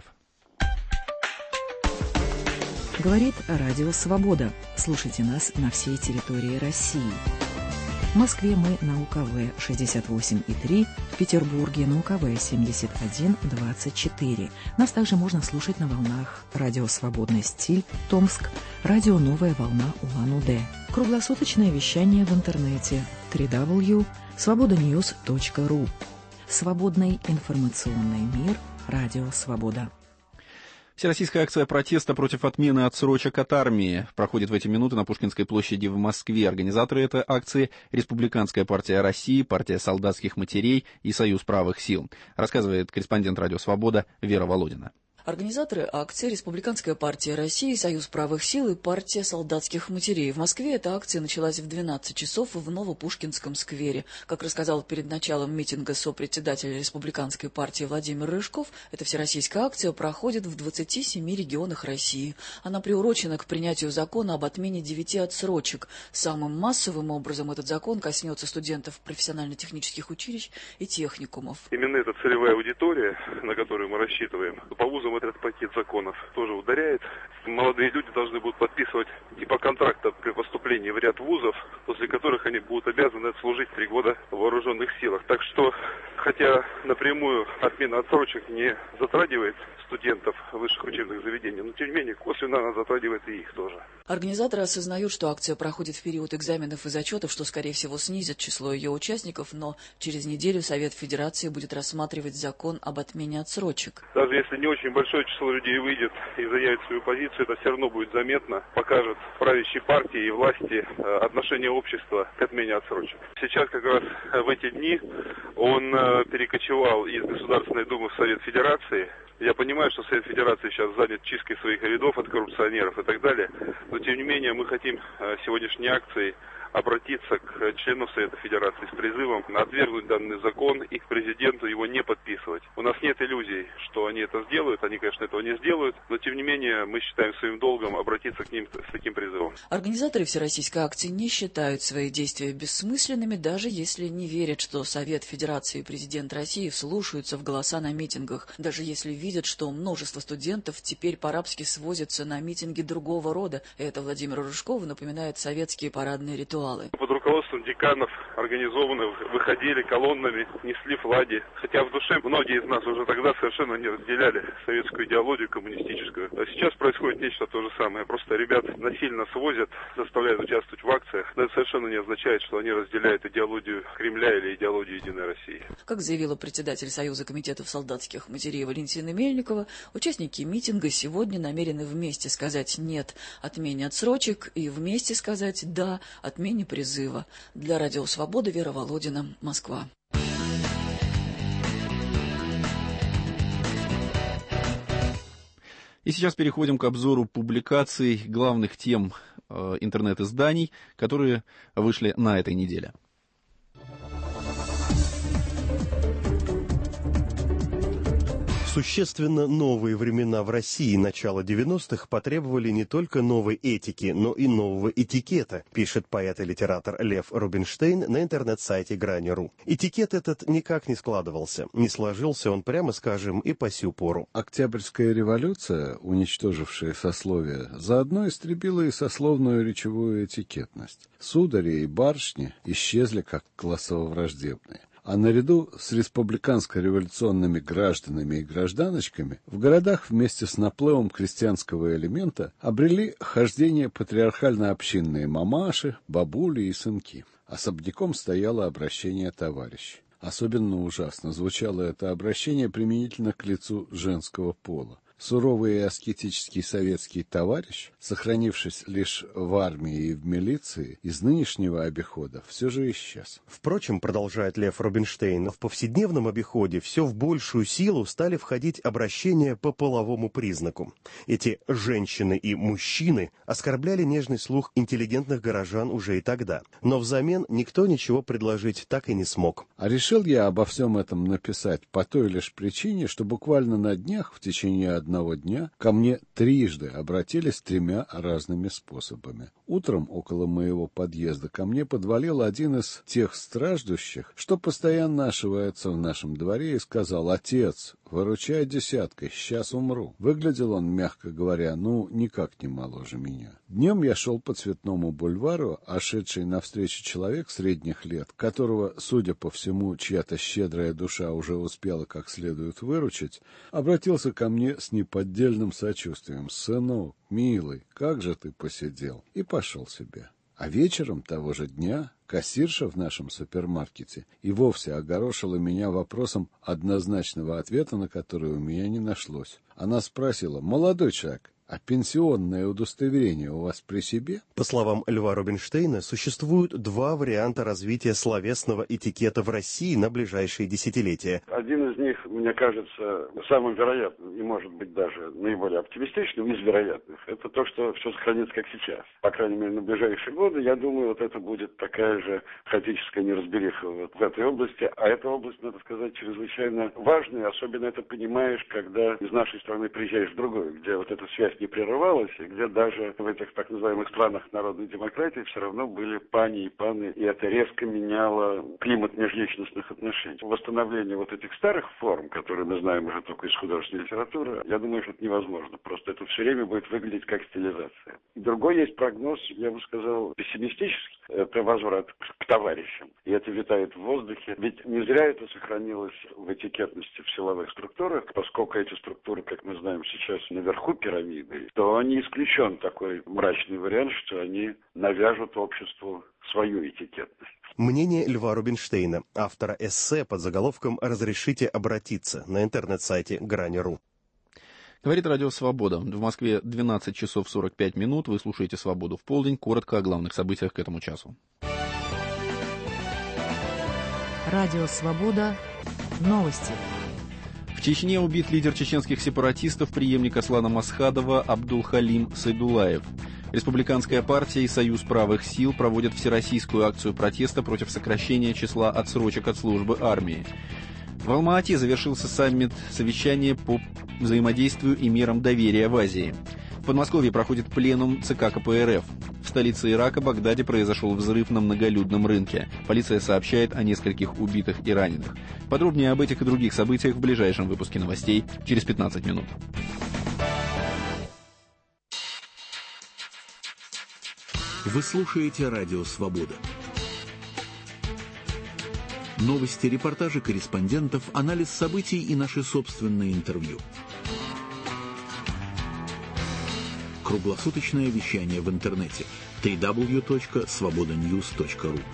Говорит Радио Свобода. Слушайте нас на всей территории России. В Москве мы на УКВ шестьдесят восемь и три, в Петербурге на УКВ семьдесят один двадцать четыре. Нас также можно слушать на волнах Радио Свободный стиль, Томск, Радио Новая волна Улан-Удэ. Круглосуточное вещание в интернете дабл ю дабл ю дабл ю точка свобода ньюс точка ру. Свободный информационный мир. Радио Свобода. Всероссийская акция протеста против отмены отсрочек от армии проходит в эти минуты на Пушкинской площади в Москве. Организаторы этой акции – Республиканская партия России, партия солдатских матерей и Союз правых сил. Рассказывает корреспондент «Радио Свобода» Вера Володина. Организаторы акции — Республиканская партия России, Союз правых сил и партия солдатских матерей. В Москве эта акция началась в двенадцать часов в Новопушкинском сквере. Как рассказал перед началом митинга сопредседатель Республиканской партии Владимир Рыжков, эта всероссийская акция проходит в двадцати семи регионах России. Она приурочена к принятию закона об отмене девяти отсрочек. Самым массовым образом этот закон коснется студентов профессионально-технических училищ и техникумов. Именно эта целевая аудитория, на которую мы рассчитываем, по вузам этот пакет законов тоже ударяет. Молодые люди должны будут подписывать типа контракта при поступлении в ряд вузов, после которых они будут обязаны служить три года в вооруженных силах. Так что, хотя напрямую отмена отсрочек не затрагивает студентов высших учебных заведений, но тем не менее косвенно она затрагивает и их тоже. Организаторы осознают, что акция проходит в период экзаменов и зачетов, что, скорее всего, снизит число ее участников, но через неделю Совет Федерации будет рассматривать закон об отмене отсрочек. Даже если не очень большое число людей выйдет и заявит свою позицию, это все равно будет заметно, покажет правящей партии и власти отношение общества к отмене отсрочек. Сейчас как раз в эти дни он перекочевал из Государственной Думы в Совет Федерации. Я понимаю, что Совет Федерации сейчас занят чисткой своих рядов от коррупционеров и так далее, но тем не менее мы хотим сегодняшней акцией обратиться к членам Совета Федерации с призывом отвергнуть данный закон и к президенту его не подписывать. У нас нет иллюзий, что они это сделают, они, конечно, этого не сделают, но тем не менее мы считаем своим долгом обратиться к ним с таким призывом. Организаторы всероссийской акции не считают свои действия бессмысленными, даже если не верят, что Совет Федерации и президент России вслушаются в голоса на митингах, даже если видят, что множество студентов теперь по-рабски свозятся на митинги другого рода. Это Владимиру Рыжкову напоминает советские парадные ритуалы. Под руководством деканов организованно выходили колоннами, несли флаги. Хотя в душе многие из нас уже тогда совершенно не разделяли советскую идеологию коммунистическую. А сейчас происходит нечто то же самое. Просто ребят насильно свозят, заставляют участвовать в акциях. Но это совершенно не означает, что они разделяют идеологию Кремля или идеологию Единой России. Как заявила председатель Союза комитетов солдатских матерей Валентина Мельникова, участники митинга сегодня намерены вместе сказать «нет» отмене отсрочек и вместе сказать «да» отмене призыва. Для Радио Свобода Вера Володина, Москва. И сейчас переходим к обзору публикаций главных тем э, интернет-изданий, которые вышли на этой неделе. Существенно новые времена в России начала девяностых потребовали не только новой этики, но и нового этикета, пишет поэт и литератор Лев Рубинштейн на интернет-сайте Грани точка ру. Этикет этот никак не складывался. Не сложился он, прямо скажем, и по сю пору. Октябрьская революция, уничтожившая сословие, заодно истребила и сословную речевую этикетность. Судари и барышни исчезли как классово-враждебные. А наряду с республиканско-революционными гражданами и гражданочками в городах вместе с наплывом крестьянского элемента обрели хождение патриархально-общинные мамаши, бабули и сынки. Особняком стояло обращение товарищей. Особенно ужасно звучало это обращение применительно к лицу женского пола. Суровый и аскетический советский товарищ, сохранившись лишь в армии и в милиции, из нынешнего обихода все же исчез. Впрочем, продолжает Лев Рубинштейн, в повседневном обиходе все в большую силу стали входить обращения по половому признаку. Эти женщины и мужчины оскорбляли нежный слух интеллигентных горожан уже и тогда. Но взамен никто ничего предложить так и не смог. А решил я обо всем этом написать по той лишь причине, что буквально на днях в течение одного одного дня ко мне трижды обратились тремя разными способами. Утром около моего подъезда ко мне подвалил один из тех страждущих, что постоянно ошивается в нашем дворе, и сказал: «Отец, выручай десяткой, сейчас умру». Выглядел он, мягко говоря, ну, никак не моложе меня. Днем я шел по Цветному бульвару, а шедший навстречу человек средних лет, которого, судя по всему, чья-то щедрая душа уже успела как следует выручить, обратился ко мне с неподдельным сочувствием: «Сынок, милый, как же ты посидел?» И пошел себе. А вечером того же дня кассирша в нашем супермаркете и вовсе огорошила меня вопросом, однозначного ответа на который у меня не нашлось. Она спросила: «Молодой человек, А пенсионное удостоверение у вас при себе? По словам Льва Рубинштейна, существуют два варианта развития словесного этикета в России на ближайшие десятилетия. Один из них, мне кажется, самым вероятным и, может быть, даже наиболее оптимистичным из вероятных. Это то, что все сохранится как сейчас. По крайней мере, на ближайшие годы, я думаю, вот это будет такая же хаотическая неразбериха вот в этой области. А эта область, надо сказать, чрезвычайно важная. Особенно это понимаешь, когда из нашей страны приезжаешь в другую, где вот эта связь не прерывалась, и где даже в этих так называемых странах народной демократии все равно были пани и паны, и это резко меняло климат межличностных отношений. Восстановление вот этих старых форм, которые мы знаем уже только из художественной литературы, я думаю, что это невозможно. Просто это все время будет выглядеть как стилизация. Другой есть прогноз, я бы сказал, пессимистический. Это возврат к товарищам. И это витает в воздухе. Ведь не зря это сохранилось в этикетности в силовых структурах, поскольку эти структуры, как мы знаем сейчас, наверху пирамиды, то не исключен такой мрачный вариант, что они навяжут обществу свою этикетность. Мнение Льва Рубинштейна, автора эссе под заголовком «Разрешите обратиться» на интернет-сайте Грани точка ру. Говорит Радио Свобода. В Москве двенадцать часов сорок пять минут. Вы слушаете «Свободу в полдень». Коротко о главных событиях к этому часу. Радио Свобода. Новости. В Чечне убит лидер чеченских сепаратистов, преемник Аслана Масхадова Абдулхалим Сайдулаев. Республиканская партия и Союз правых сил проводят всероссийскую акцию протеста против сокращения числа отсрочек от службы армии. В Алма-Ате завершился саммит совещания по взаимодействию и мерам доверия в Азии. В Подмосковье проходит пленум ЦК КПРФ. В столице Ирака, Багдаде, произошел взрыв на многолюдном рынке. Полиция сообщает о нескольких убитых и раненых. Подробнее об этих и других событиях в ближайшем выпуске новостей через пятнадцать минут. Вы слушаете Радио Свобода. Новости, репортажи корреспондентов, анализ событий и наши собственные интервью. Круглосуточное вещание в интернете. дабл ю дабл ю дабл ю точка свобода ньюс точка ру.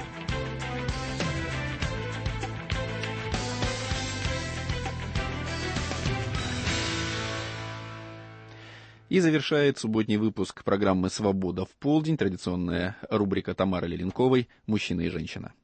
И завершает субботний выпуск программы «Свобода в полдень» традиционная рубрика Тамары Леленковой «Мужчина и женщина».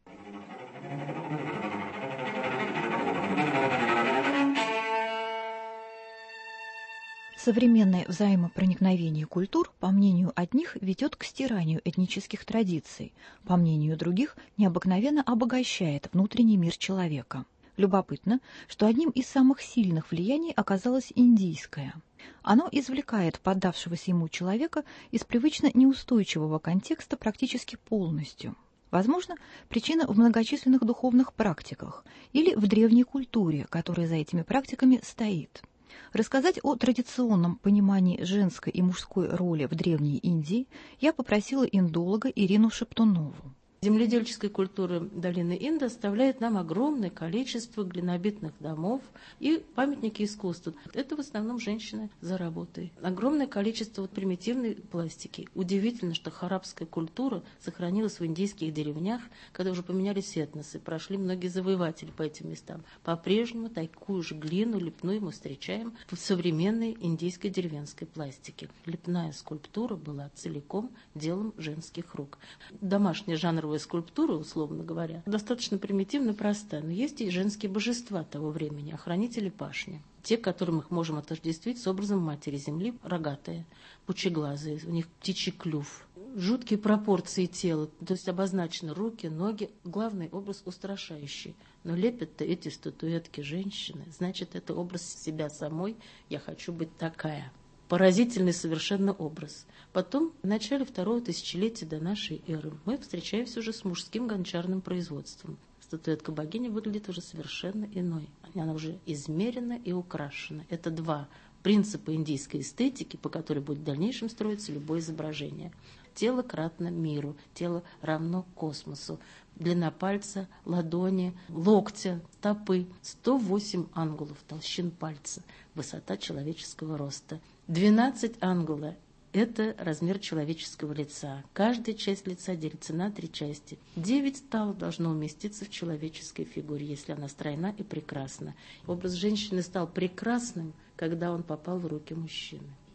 Современное взаимопроникновение культур, по мнению одних, ведет к стиранию этнических традиций, по мнению других, необыкновенно обогащает внутренний мир человека. Любопытно, что одним из самых сильных влияний оказалось индийское. Оно извлекает поддавшегося ему человека из привычно неустойчивого контекста практически полностью. Возможно, причина в многочисленных духовных практиках или в древней культуре, которая за этими практиками стоит. Рассказать о традиционном понимании женской и мужской роли в Древней Индии я попросила индолога Ирину Шептунову. Земледельческая культура долины Инда оставляет нам огромное количество глинобитных домов и памятники искусства. Это в основном женщины за работой. Огромное количество вот примитивной пластики. Удивительно, что харабская культура сохранилась в индийских деревнях, когда уже поменялись этносы, прошли многие завоеватели по этим местам. По-прежнему такую же глину лепную мы встречаем в современной индийской деревенской пластике. Лепная скульптура была целиком делом женских рук. Домашняя жанровая скульптура, условно говоря, достаточно примитивно простая, но есть и женские божества того времени, охранители пашни. Те, которым их можем отождествить с образом матери земли, рогатые, пучеглазые, у них птичий клюв. Жуткие пропорции тела, то есть обозначены руки, ноги, главный образ устрашающий. Но лепят-то эти статуэтки женщины, значит, это образ себя самой, я хочу быть такая. Поразительный совершенно образ. Потом, в начале второго тысячелетия до нашей эры, мы встречаемся уже с мужским гончарным производством. Статуэтка богини выглядит уже совершенно иной. Она уже измерена и украшена. Это два принципа индийской эстетики, по которой будет в дальнейшем строиться любое изображение. Тело кратно миру, тело равно космосу. Длина пальца, ладони, локтя, стопы. сто восемь ангулов толщин пальца. Высота человеческого роста. двенадцать ангула – это размер человеческого лица. Каждая часть лица делится на три части. девять тал должно уместиться в человеческой фигуре, если она стройна и прекрасна. Образ женщины стал прекрасным, когда он попал в руки мужчины.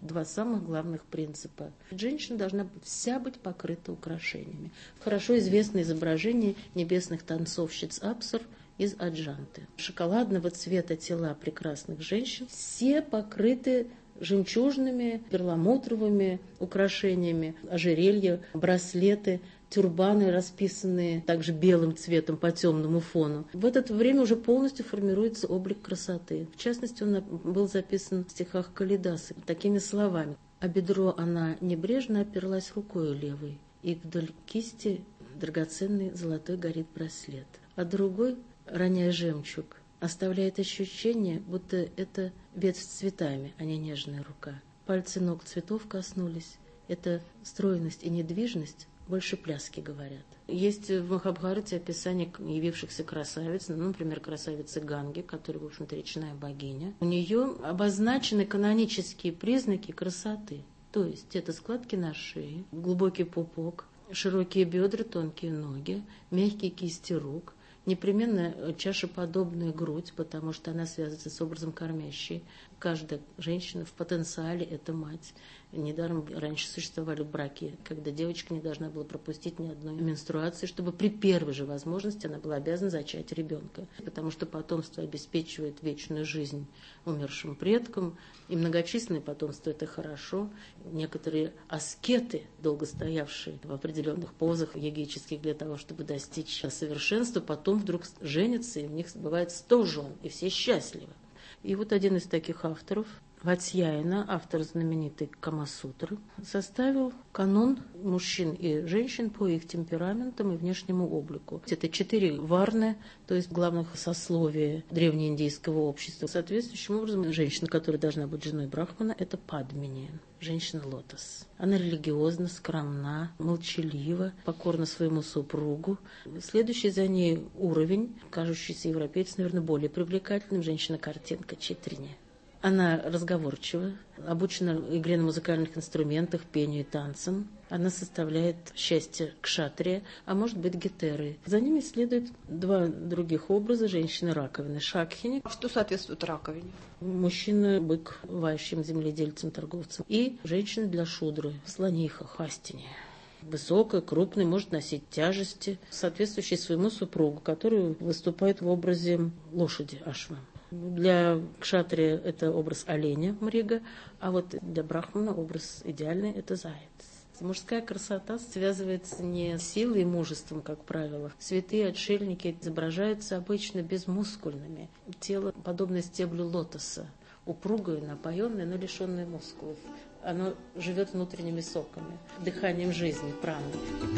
два самых главных принципа. Женщина должна вся быть покрыта украшениями. Хорошо известно изображение небесных танцовщиц Апсар из Аджанты. Шоколадного цвета тела прекрасных женщин все покрыты жемчужными, перламутровыми украшениями, ожерелья, браслеты, тюрбаны, расписанные также белым цветом по темному фону. В это время уже полностью формируется облик красоты. В частности, он был записан в стихах Калидаса такими словами. «А бедро она небрежно оперлась рукой левой, и вдоль кисти драгоценный золотой горит браслет, а другой, роняя жемчуг, оставляет ощущение, будто это ветвь с цветами, а не нежная рука. Пальцы ног цветов коснулись. Это стройность и недвижность больше пляски говорят». Есть в Махабхарате описание явившихся красавиц, ну, например, красавицы Ганги, которая, в общем-то, речная богиня. У нее обозначены канонические признаки красоты. То есть это складки на шее, глубокий пупок, широкие бедра, тонкие ноги, мягкие кисти рук, непременно чашеподобная грудь, потому что она связывается с образом кормящей. Каждая женщина в потенциале – это мать. Недаром раньше существовали браки, когда девочка не должна была пропустить ни одной менструации, чтобы при первой же возможности она была обязана зачать ребенка. Потому что потомство обеспечивает вечную жизнь умершим предкам, и многочисленное потомство – это хорошо. Некоторые аскеты, долго стоявшие в определенных позах егических для того, чтобы достичь совершенства, потом вдруг женятся, и у них бывает сто жен, и все счастливы. И вот один из таких авторов, Ватсьяйна, автор знаменитой Камасутры, составил канон мужчин и женщин по их темпераментам и внешнему облику. Это четыре варны, то есть главных сословия древнеиндийского общества. Соответствующим образом, женщина, которая должна быть женой Брахмана, это Падмини, женщина-лотос. Она религиозна, скромна, молчалива, покорна своему супругу. Следующий за ней уровень, кажущийся европейцу, наверное, более привлекательным, женщина-картинка Читрини. Она разговорчива, обучена игре на музыкальных инструментах, пению и танцам. Она составляет счастье кшатрия, а может быть гетеры. За ними следуют два других образа женщины-раковины. Шакхини. Что соответствует раковине? Мужчина-бык, вающим земледельцем, торговцем. И женщина для шудры, слониха, хастини. Высокая, крупная, может носить тяжести, соответствующие своему супругу, который выступает в образе лошади Ашва. Для кшатрия это образ оленя Мрига, а вот для брахмана образ идеальный – это заяц. Мужская красота связывается не с силой и мужеством, как правило. Святые отшельники изображаются обычно безмускульными. Тело подобно стеблю лотоса, упругое, напоенное, но лишенное мускулов. Оно живет внутренними соками, дыханием жизни, праной.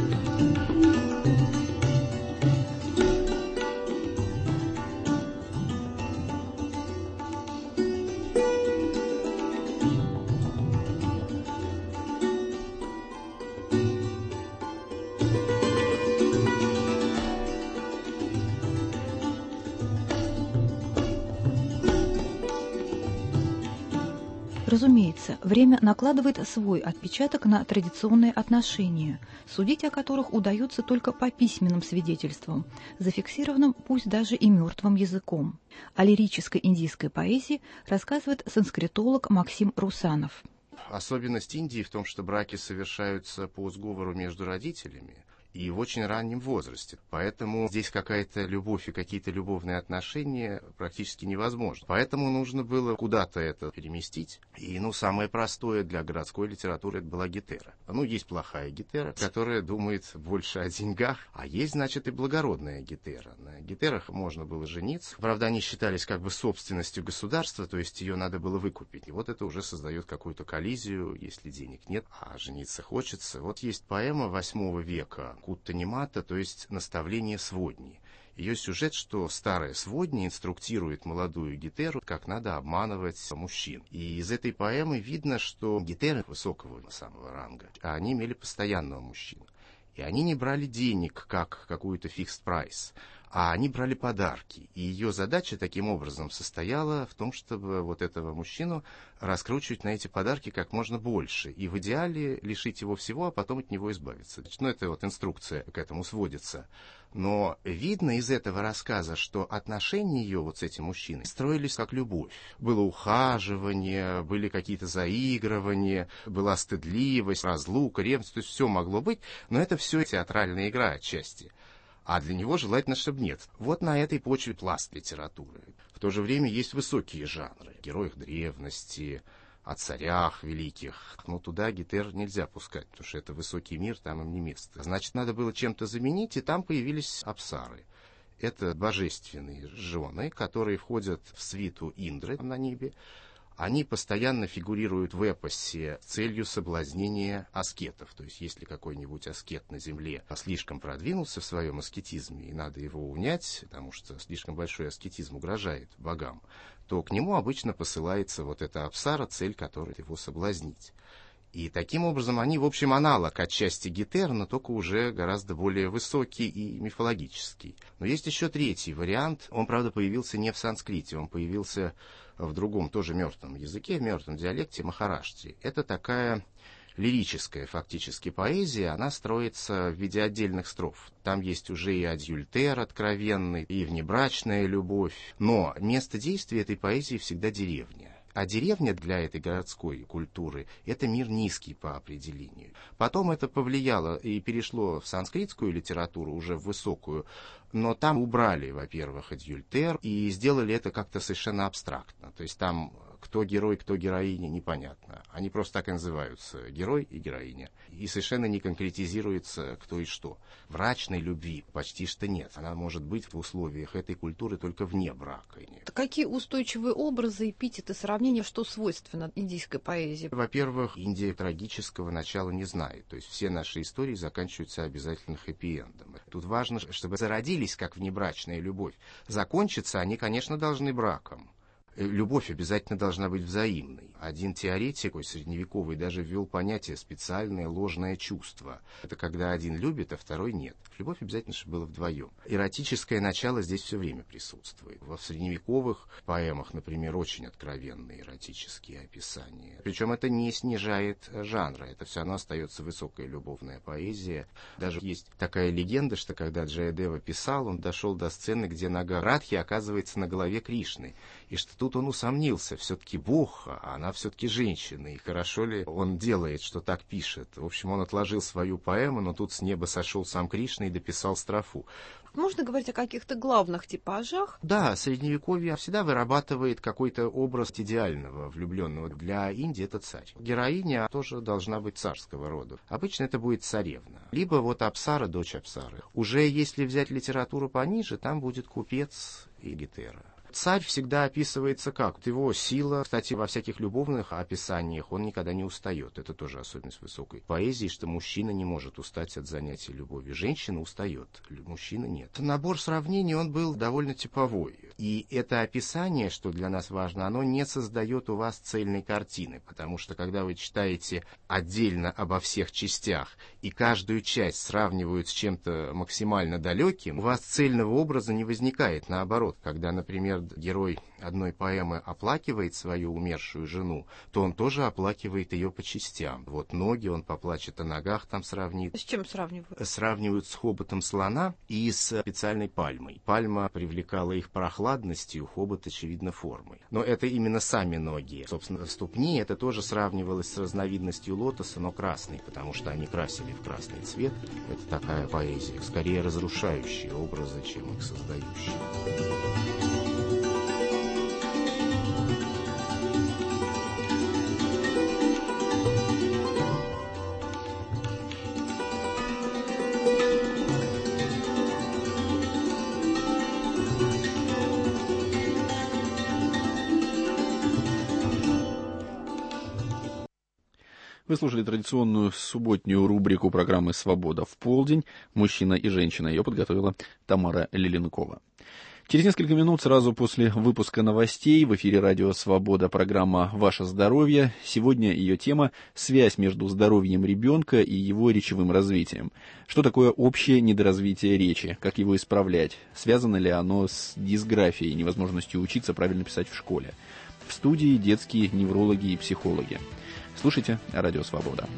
Разумеется, время накладывает свой отпечаток на традиционные отношения, судить о которых удается только по письменным свидетельствам, зафиксированным пусть даже и мертвым языком. О лирической индийской поэзии рассказывает санскритолог Максим Русанов. Особенность Индии в том, что браки совершаются по сговору между родителями и в очень раннем возрасте. Поэтому здесь какая-то любовь и какие-то любовные отношения практически невозможны. Поэтому нужно было куда-то это переместить. И, ну, самое простое для городской литературы это была гетера. Ну, есть плохая гетера, которая думает больше о деньгах, а есть, значит, и благородная гетера. На гетерах можно было жениться. Правда, они считались как бы собственностью государства, то есть ее надо было выкупить. И вот это уже создает какую-то коллизию, если денег нет, а жениться хочется. Вот есть поэма восьмого века Кутта-Немата, то есть наставление сводни. Ее сюжет, что старая сводня инструктирует молодую гетеру, как надо обманывать мужчин. И из этой поэмы видно, что гетеры высокого самого ранга, они имели постоянного мужчину. И они не брали денег, как какую-то fixed price, а они брали подарки. И ее задача таким образом состояла в том, чтобы вот этого мужчину раскручивать на эти подарки как можно больше. И в идеале лишить его всего, а потом от него избавиться. Ну, это вот инструкция к этому сводится. Но видно из этого рассказа, что отношения ее вот с этим мужчиной строились как любовь. Было ухаживание, были какие-то заигрывания, была стыдливость, разлука, ревность, то есть все могло быть, но это все театральная игра отчасти. А для него желательно, чтобы нет. Вот на этой почве пласт литературы. В то же время есть высокие жанры. О героях древности, о царях великих. Но туда Гетер нельзя пускать, потому что это высокий мир, там им не место. Значит, надо было чем-то заменить, и там появились апсары. Это божественные жены, которые входят в свиту Индры на небе. Они постоянно фигурируют в эпосе с целью соблазнения аскетов. То есть, если какой-нибудь аскет на земле слишком продвинулся в своем аскетизме, и надо его унять, потому что слишком большой аскетизм угрожает богам, то к нему обычно посылается вот эта апсара, цель которой его соблазнить. И таким образом они, в общем, аналог отчасти Гетера, но только уже гораздо более высокий и мифологический. Но есть еще третий вариант. Он, правда, появился не в санскрите, он появился в другом, тоже мертвом языке, в мертвом диалекте махарашти. Это такая лирическая фактически поэзия, она строится в виде отдельных строф. Там есть уже и адюльтер откровенный, и внебрачная любовь. Но место действия этой поэзии всегда деревня. А деревня для этой городской культуры – это мир низкий по определению. Потом это повлияло и перешло в санскритскую литературу, уже в высокую, но там убрали, во-первых, адюльтер, и сделали это как-то совершенно абстрактно. То есть там кто герой, кто героиня, непонятно. Они просто так и называются – герой и героиня. И совершенно не конкретизируется кто и что. Брачной любви почти что нет. Она может быть в условиях этой культуры только вне брака. Какие устойчивые образы, эпитеты, сравнения, что свойственно индийской поэзии? Во-первых, Индия трагического начала не знает. То есть все наши истории заканчиваются обязательно хэппи-эндом. Тут важно, чтобы зародились как внебрачная любовь. Закончиться они, конечно, должны браком. Любовь обязательно должна быть взаимной. Один теоретик, средневековый, даже ввел понятие «специальное ложное чувство». Это когда один любит, а второй нет. Любовь обязательно, чтобы было вдвоем. Эротическое начало здесь все время присутствует. Во средневековых поэмах, например, очень откровенные эротические описания. Причем это не снижает жанра, это все равно остается высокая любовная поэзия. Даже есть такая легенда, что когда Джаядева писал, он дошел до сцены, где нога Радхи оказывается на голове Кришны. И что тут он усомнился, все-таки Бог, а она все-таки женщина, и хорошо ли он делает, что так пишет. В общем, он отложил свою поэму, но тут с неба сошел сам Кришна и дописал строфу. Можно говорить о каких-то главных типажах? Да, средневековье всегда вырабатывает какой-то образ идеального влюбленного. Для Индии это царь. Героиня тоже должна быть царского рода. Обычно это будет царевна. Либо вот Апсара, дочь Апсары. Уже если взять литературу пониже, там будет купец и Гетера. Царь всегда описывается как? Его сила, кстати, во всяких любовных описаниях он никогда не устает. Это тоже особенность высокой поэзии, что мужчина не может устать от занятий любовью. Женщина устает, мужчина нет. Набор сравнений, он был довольно типовой. И это описание, что для нас важно, оно не создает у вас цельной картины, потому что когда вы читаете отдельно обо всех частях, и каждую часть сравнивают с чем-то максимально далеким, у вас цельного образа не возникает. Наоборот, когда, например, герой одной поэмы оплакивает свою умершую жену, то он тоже оплакивает ее по частям. Вот ноги, он поплачет о ногах, там сравнит. С чем сравнивают? Сравнивают с хоботом слона и с специальной пальмой. Пальма привлекала их прохладностью, хобот, очевидно, формой. Но это именно сами ноги. Собственно, ступни, это тоже сравнивалось с разновидностью лотоса, но красный, потому что они красили в красный цвет. Это такая поэзия, скорее разрушающая образы, чем их создающая. Вы слушали традиционную субботнюю рубрику программы «Свобода в полдень». «Мужчина и женщина». Ее подготовила Тамара Леленкова. Через несколько минут, сразу после выпуска новостей, в эфире радио «Свобода» программа «Ваше здоровье». Сегодня ее тема – связь между здоровьем ребенка и его речевым развитием. Что такое общее недоразвитие речи? Как его исправлять? Связано ли оно с дисграфией, невозможностью учиться правильно писать в школе? В студии детские неврологи и психологи. Слушайте радио «Свобода».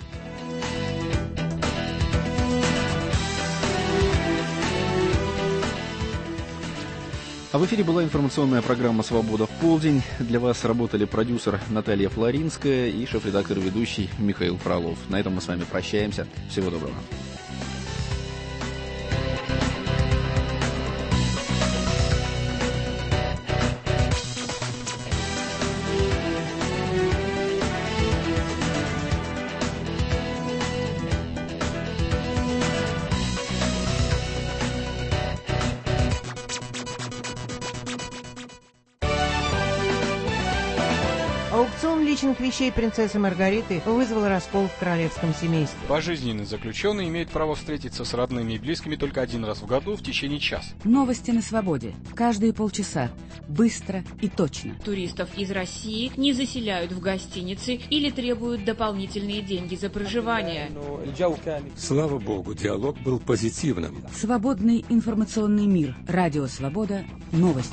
А в эфире была информационная программа «Свобода в полдень». Для вас работали продюсер Наталья Флоринская и шеф-редактор и ведущий Михаил Фролов. На этом мы с вами прощаемся. Всего доброго. Аукцион личных вещей принцессы Маргариты вызвал раскол в королевском семействе. Пожизненный заключенный имеет право встретиться с родными и близкими только один раз в году в течение часа. Новости на свободе. Каждые полчаса. Быстро и точно. Туристов из России не заселяют в гостиницы или требуют дополнительные деньги за проживание. Слава богу, диалог был позитивным. Свободный информационный мир. Радио «Свобода». Новости.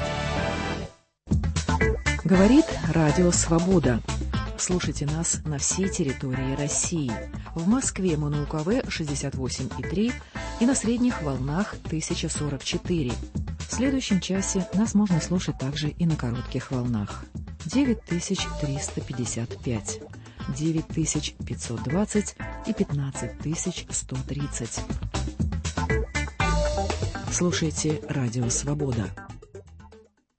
Говорит Радио Свобода. Слушайте нас на всей территории России. В Москве мы на У К В шестьдесят восемь и три и на средних волнах тысяча сорок четыре. В следующем часе нас можно слушать также и на коротких волнах. девять тысяч триста пятьдесят пять, девять тысяч пятьсот двадцать и пятнадцать тысяч сто тридцать. Слушайте Радио Свобода.